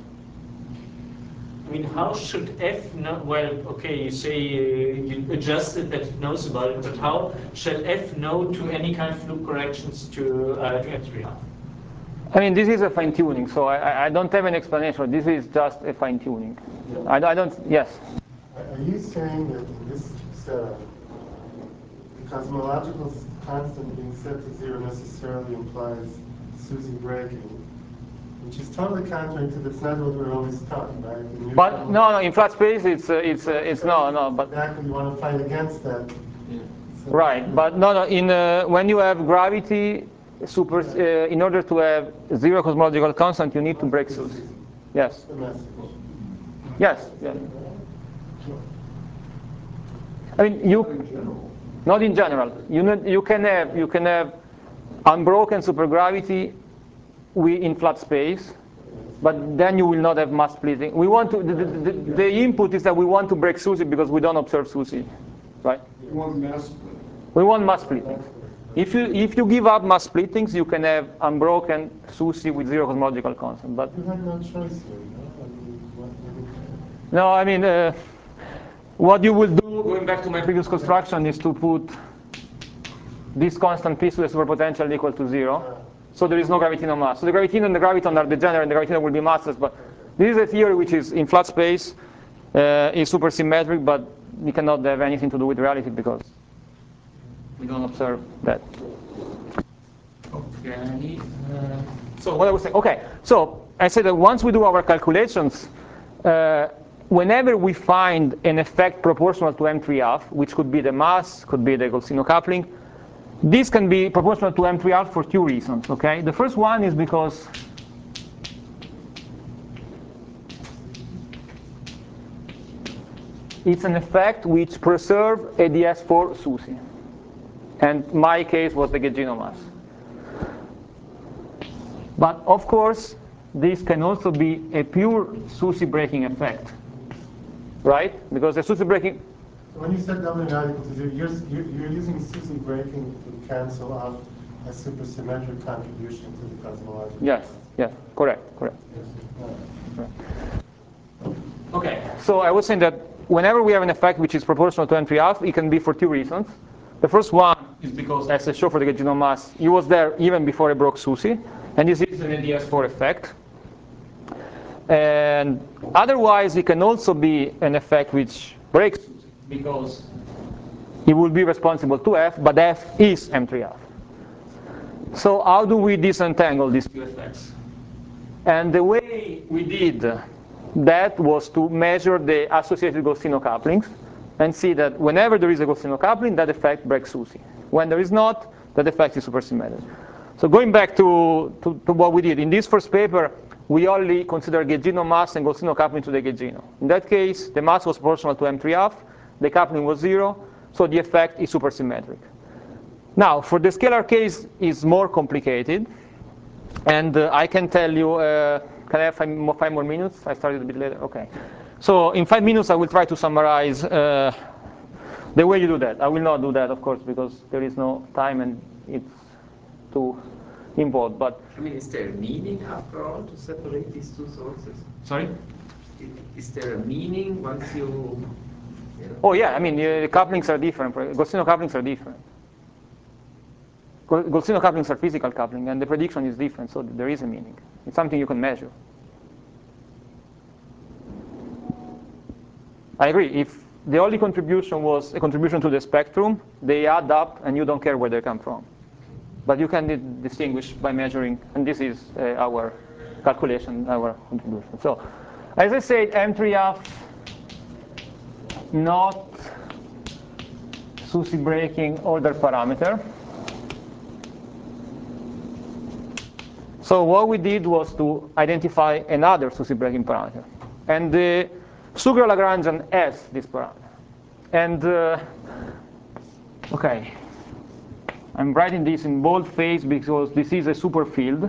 I mean, how should F know? Well, okay, you say you adjust it that it knows about it, but how shall F know to any kind of loop corrections to M3F? This is a fine-tuning, so I don't have an explanation. This is just a fine-tuning. I don't, yes? Are you saying that in this setup, the cosmological constant being set to 0 necessarily implies SUSY breaking, which is totally contrary to that's not what we're always taught, right? But no, in flat space it's no, but exactly you want to fight against that. Yeah. So right, but no, in when you have gravity, in order to have 0 cosmological constant, you need to break SUSY. Yes. the message. Yes. Yeah. Not in general. You can have unbroken supergravity in flat space, but then you will not have mass splitting. We want to. The input is that we want to break SUSY because we don't observe SUSY, right? You want mass split. We want mass splitting. If you give up mass splittings, you can have unbroken SUSY with 0 cosmological constant. But You have no choice here, no? What you will do, going back to my previous construction, is to put this constant P to the superpotential equal to 0. So there is no gravitational mass. So the gravitino and the graviton are degenerate, and the gravitino will be massless. But this is a theory which is in flat space, is supersymmetric, but we cannot have anything to do with reality because we don't observe that. Okay. So what I was saying, okay. So I said that once we do our calculations, whenever we find an effect proportional to M3F, which could be the mass, could be the Golsino coupling, this can be proportional to M3F for 2 reasons. Okay. The first one is because it's an effect which preserves a DS4 SUSY. And my case was the gaugino mass. But of course, this can also be a pure SUSY breaking effect, right? Because the SUSY breaking. When you said W not equal to 0, you're using SUSY breaking to cancel out a supersymmetric contribution to the cosmological. Yes, yes, correct. Okay, so I was saying that whenever we have an effect which is proportional to M3 it can be for two reasons. The first one is because, as I showed for the genome mass, it was there even before I broke SUSY, and this is an ADS4 effect. And otherwise, it can also be an effect which breaks SUSY, because it will be responsible to F, but F is M3. So how do we disentangle these two effects? And the way we did that was to measure the associated Gaussian couplings and see that whenever there is a Gaussian coupling, that effect breaks SUSY. When there is not, that effect is supersymmetric. So going back to what we did, in this first paper, we only consider gauge genome mass and Gaussian coupling to the gauge genome. In that case, the mass was proportional to M3, the coupling was 0, so the effect is supersymmetric. Now, for the scalar case, it's more complicated. And I can tell you, can I have 5 more minutes? I started a bit later. OK. So in 5 minutes, I will try to summarize the way you do that. I will not do that, of course, because there is no time and it's too involved. But I mean, is there a meaning after all to separate these two sources? sorry? Is there a meaning once you? Oh yeah, I mean the couplings are different. Gaussian couplings are different. Gaussian couplings are physical coupling, and the prediction is different, so there is a meaning. It's something you can measure. I agree. If the only contribution was a contribution to the spectrum, they add up, and you don't care where they come from. But you can distinguish by measuring, and this is our calculation, our contribution. So, as I said, M3F not SUSY breaking order parameter. So what we did was to identify another SUSY breaking parameter. And the Sugra-Lagrangian has this parameter. And OK, I'm writing this in boldface because this is a superfield.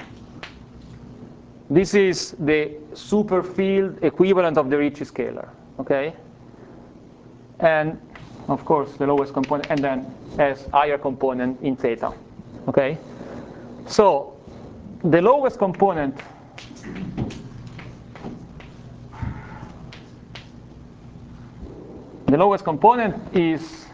This is the superfield equivalent of the Ricci scalar. OK? And of course, the lowest component, and then has higher component in theta. OK? So the lowest component is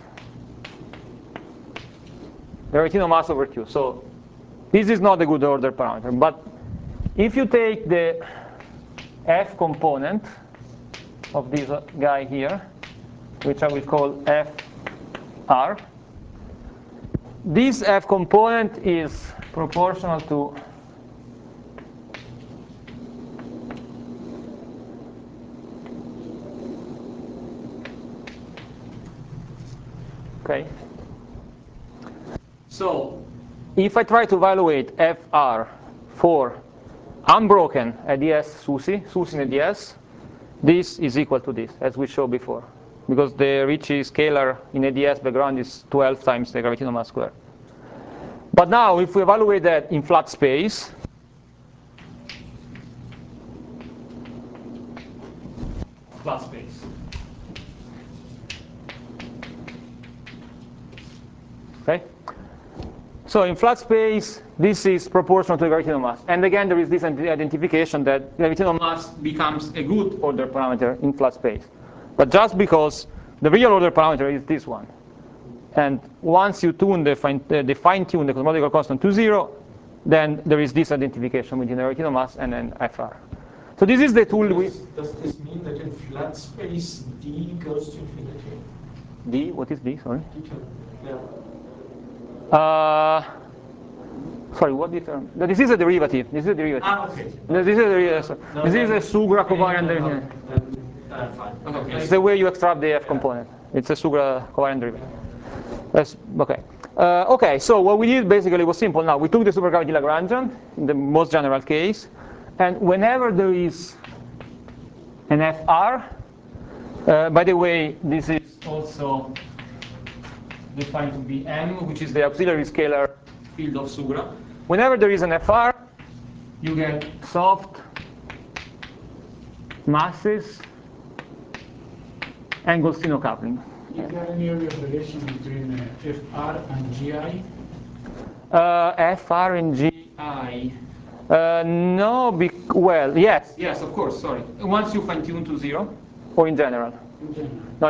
the Arretino mass over Q. So this is not a good order parameter. But if you take the F component of this guy here, which I will call FR, this F component is proportional to OK. So if I try to evaluate FR for unbroken ADS SUSY in ADS, this is equal to this, as we showed before, because the Ricci scalar in ADS background is 12 times the gravitational mass squared. But now, if we evaluate that in flat space, okay? So in flat space, this is proportional to the gravitational mass. And again, there is this identification that gravitational mass becomes a good order parameter in flat space. But just because the real order parameter is this one. And once you tune fine-tune the cosmological constant to 0, then there is this identification between the gravitational mass and then FR. So this is the tool Does this mean that in flat space, D goes to infinity? D? What is D? Sorry. Yeah. Sorry, what is term? This is a derivative. This is a derivative. Okay. This is a derivative. This is a Sugra covariant derivative. Fine. Okay. It's the way you extract the F component. It's a Sugra covariant derivative. That's OK. OK, so what we did basically was simple. Now, we took the supergravity Lagrangian in the most general case. And whenever there is an FR, by the way, this is also defined to be M, which is the auxiliary scalar field of Sugra. Whenever there is an FR, you get soft masses and Gaussian coupling. Is there any obvious relation between FR and GI? FR and GI. No, well, yes, of course, sorry. Once you fine tune to 0, or in general? In general. No,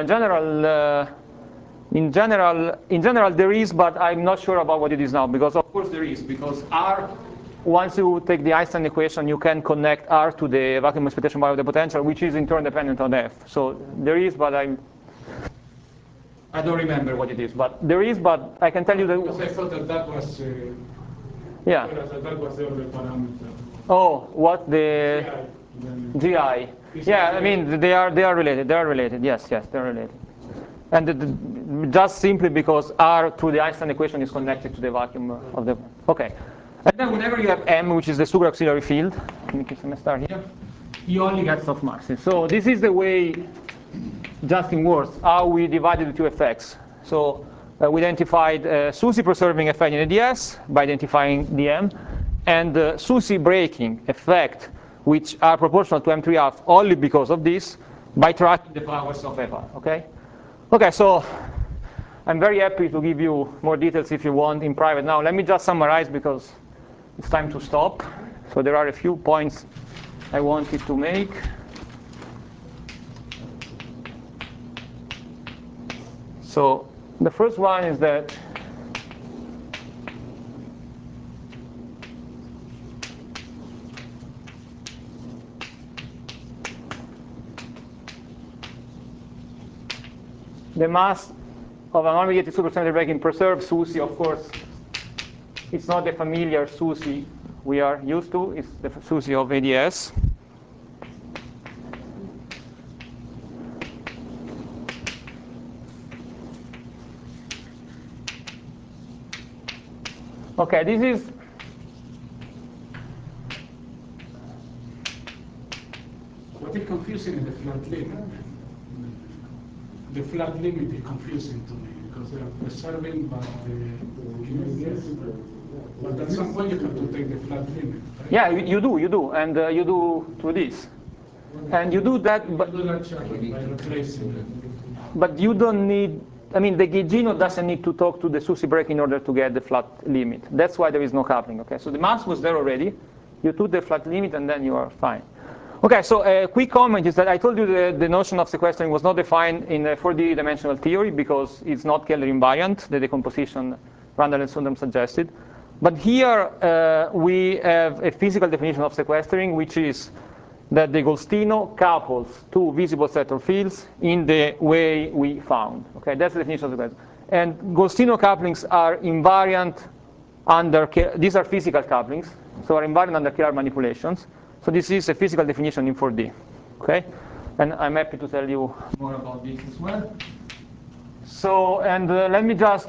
in general there is, but I'm not sure about what it is now, because of course there is, because R, once you take the Einstein equation, you can connect R to the vacuum expectation value of the potential, which is in turn dependent on F. So there is, but I don't remember what it is. But there is, but I can tell you that. Because I thought that was. Yeah. That was the other parameter. Oh, what the GI? Yeah, I mean they are related. They are related. Yes, they're related. And just simply because R through the Einstein equation is connected to the vacuum of the. Okay. And then whenever you have M, which is the Sugar auxiliary field, in case I start here, you only get softmaxes. So this is the way, just in words, how we divided the two effects. So we identified SUSY preserving effect in ADS by identifying dm, and the SUSY breaking effect, which are proportional to M3/2 only because of this, by tracking the powers of FR. Okay? Okay, so I'm very happy to give you more details if you want in private. Now let me just summarize because it's time to stop. So there are a few points I wanted to make. So the first one is that the mass of an non-radiated supersymmetry breaking preserves SUSY. Of course, it's not the familiar SUSY we are used to. It's the SUSY of ADS. Okay, this is what is confusing is the flat limit. The flat limit is confusing to me because they are preserving, but but at some point you have to take the flat limit. Right? Yeah, you do, and you do through this, and you do that, but you don't need. I mean, the Gaugino doesn't need to talk to the SUSY break in order to get the flat limit. That's why there is no coupling. Okay, so the mass was there already. You took the flat limit, and then you are fine. Okay, so a quick comment is that I told you the notion of sequestering was not defined in a 4D dimensional theory because it's not Keller invariant, the decomposition Randall and Sundram suggested. But here we have a physical definition of sequestering, which is that the Agostino couples two visible sector fields in the way we found. Okay, that's the definition of sequestering. And Agostino couplings are invariant under, these are physical couplings, so are invariant under Keller manipulations. So this is a physical definition in 4D, okay? And I'm happy to tell you more about this as well. So, and let me just,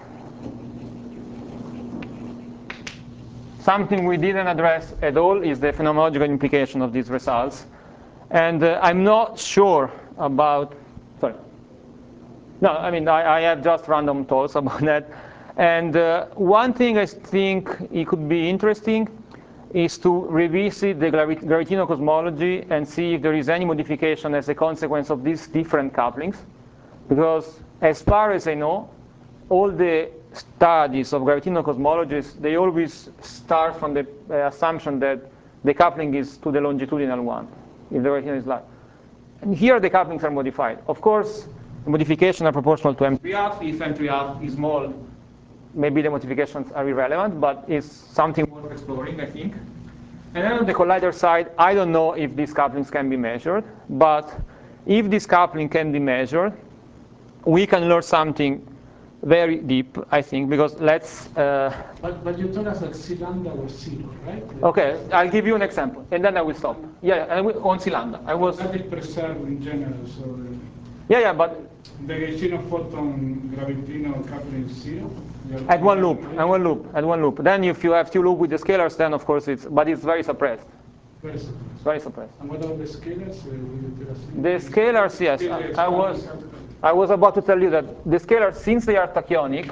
something we didn't address at all is the phenomenological implication of these results. And I'm not sure about, sorry. No, I mean, I have just random thoughts about that. And one thing I think it could be interesting is to revisit the Gravitino cosmology and see if there is any modification as a consequence of these different couplings. Because as far as I know, all the studies of Gravitino cosmologies, they always start from the assumption that the coupling is to the longitudinal one, if the Gravitino is large. And here the couplings are modified. Of course, the modifications are proportional to M3/2. If M3/2 is small, maybe the modifications are irrelevant, but it's something worth exploring, I think. And then on the collider side, I don't know if these couplings can be measured, but if this coupling can be measured, we can learn something very deep, I think, because let's... But you told us that C lambda was 0, right? Okay, I'll give you an example, and then I will stop. Yeah, on C lambda. That is preserved in general, so... Yeah, but... The Gaugino photon Gravitino coupling is 0? At one loop. Then if you have two loops with the scalars, then of course it's very suppressed. Very suppressed. Very suppressed. And what about the scalars? The scalars, yes. I was about to tell you that the scalars, since they are tachyonic,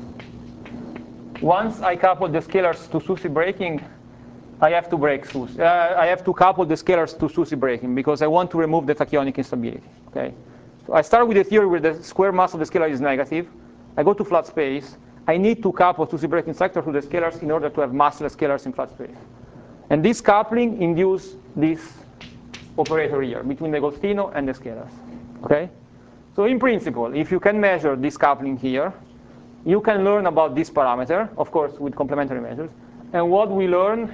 once I couple the scalars to SUSY breaking, I have to break SUSY. I have to couple the scalars to SUSY breaking because I want to remove the tachyonic instability. Okay. So I start with a theory where the square mass of the scalar is negative. I go to flat space. I need to couple Susy breaking sector to the scalars in order to have massless scalars in flat space. And this coupling induces this operator here between the Agostino and the scalars. Okay? So in principle, if you can measure this coupling here, you can learn about this parameter, of course, with complementary measures. And what we learn,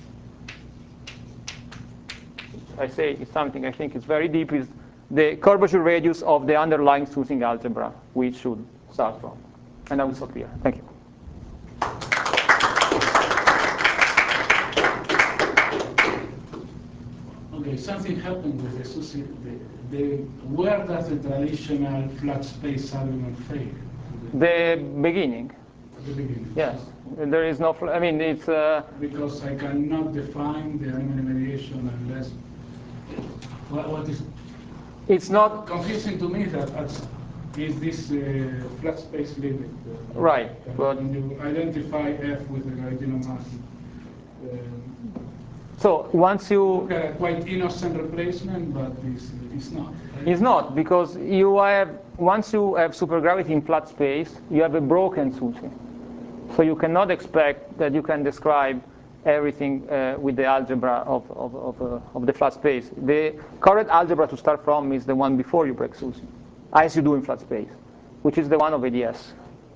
I say it's something I think is very deep, is the curvature radius of the underlying Susy algebra we should start from. And I will stop here. Thank you. Okay, something happened with the Susy. Where does the traditional flat space argument fail? The beginning. At the beginning. Yes. There is no, I mean, it's... because I cannot define the anomaly mediation unless... What is... It's not... confusing to me that is this flat space limit. Right. But when you identify F with the Gravitino mass. So once you... Okay, quite innocent replacement, but it's not. Right? It's not, because you have, once you have supergravity in flat space, you have a broken Susy. So you cannot expect that you can describe everything with the algebra of the flat space. The correct algebra to start from is the one before you break Susy, as you do in flat space, which is the one of ADS.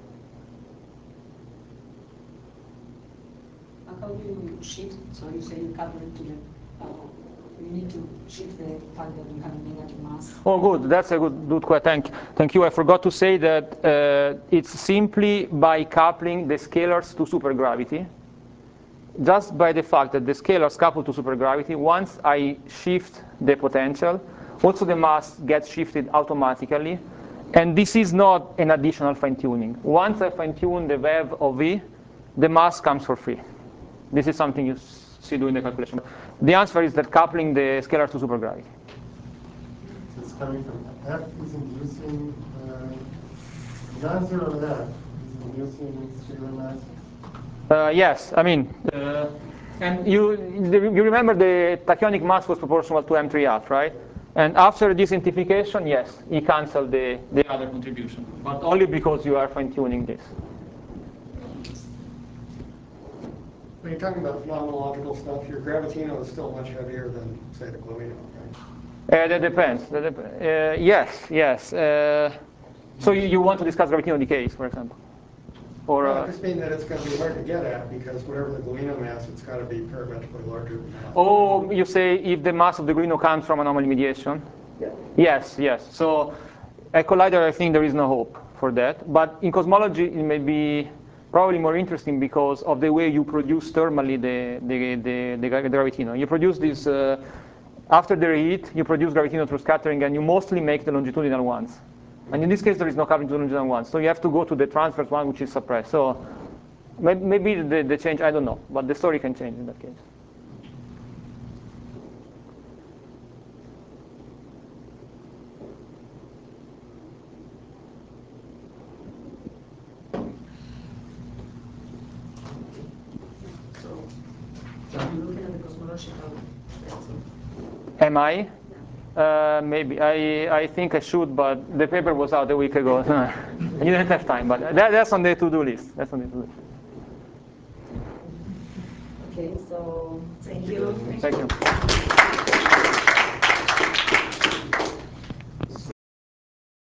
How do you shift? So you say you couple it to the, you need to shift the fact that you have a negative mass. Oh, good. That's a good question. Thank you. I forgot to say that it's simply by coupling the scalars to supergravity. Just by the fact that the scalars couple to supergravity, once I shift the potential, also the mass gets shifted automatically. And this is not an additional fine-tuning. Once I fine-tune the valve of V, the mass comes for free. This is something you see doing the calculation. The answer is that coupling the scalar to supergravity. So it's coming from F is inducing non-zero F is inducing scalar mass. Yes, I mean, and you remember the tachyonic mass was proportional to M3F, right? And after this simplification, yes, he canceled the other contribution, but only because you are fine-tuning this. When you're talking about phenomenological stuff, your Gravitino is still much heavier than, say, the Gluino, right? That depends. Yes. So you want to discuss Gravitino decays, for example? Or, I just mean that it's going to be hard to get at, because whatever the Gluino mass, it's got to be parametrically larger than that. Oh, you say if the mass of the Gluino comes from anomaly mediation? Yeah. Yes. So at Collider, I think there is no hope for that. But in cosmology, it may be probably more interesting because of the way you produce thermally the Gravitino. You produce this, after the reheat, you produce Gravitino through scattering, and you mostly make the longitudinal ones. And in this case, there is no coupling to the longitudinal ones. So you have to go to the transverse one, which is suppressed. So maybe the change, I don't know. But the story can change in that case. Are you looking at the cosmological aspects of... Am I? Maybe. I think I should, but the paper was out a week ago. I didn't have time, but that's on the to-do list. Okay, so thank you. Thank you.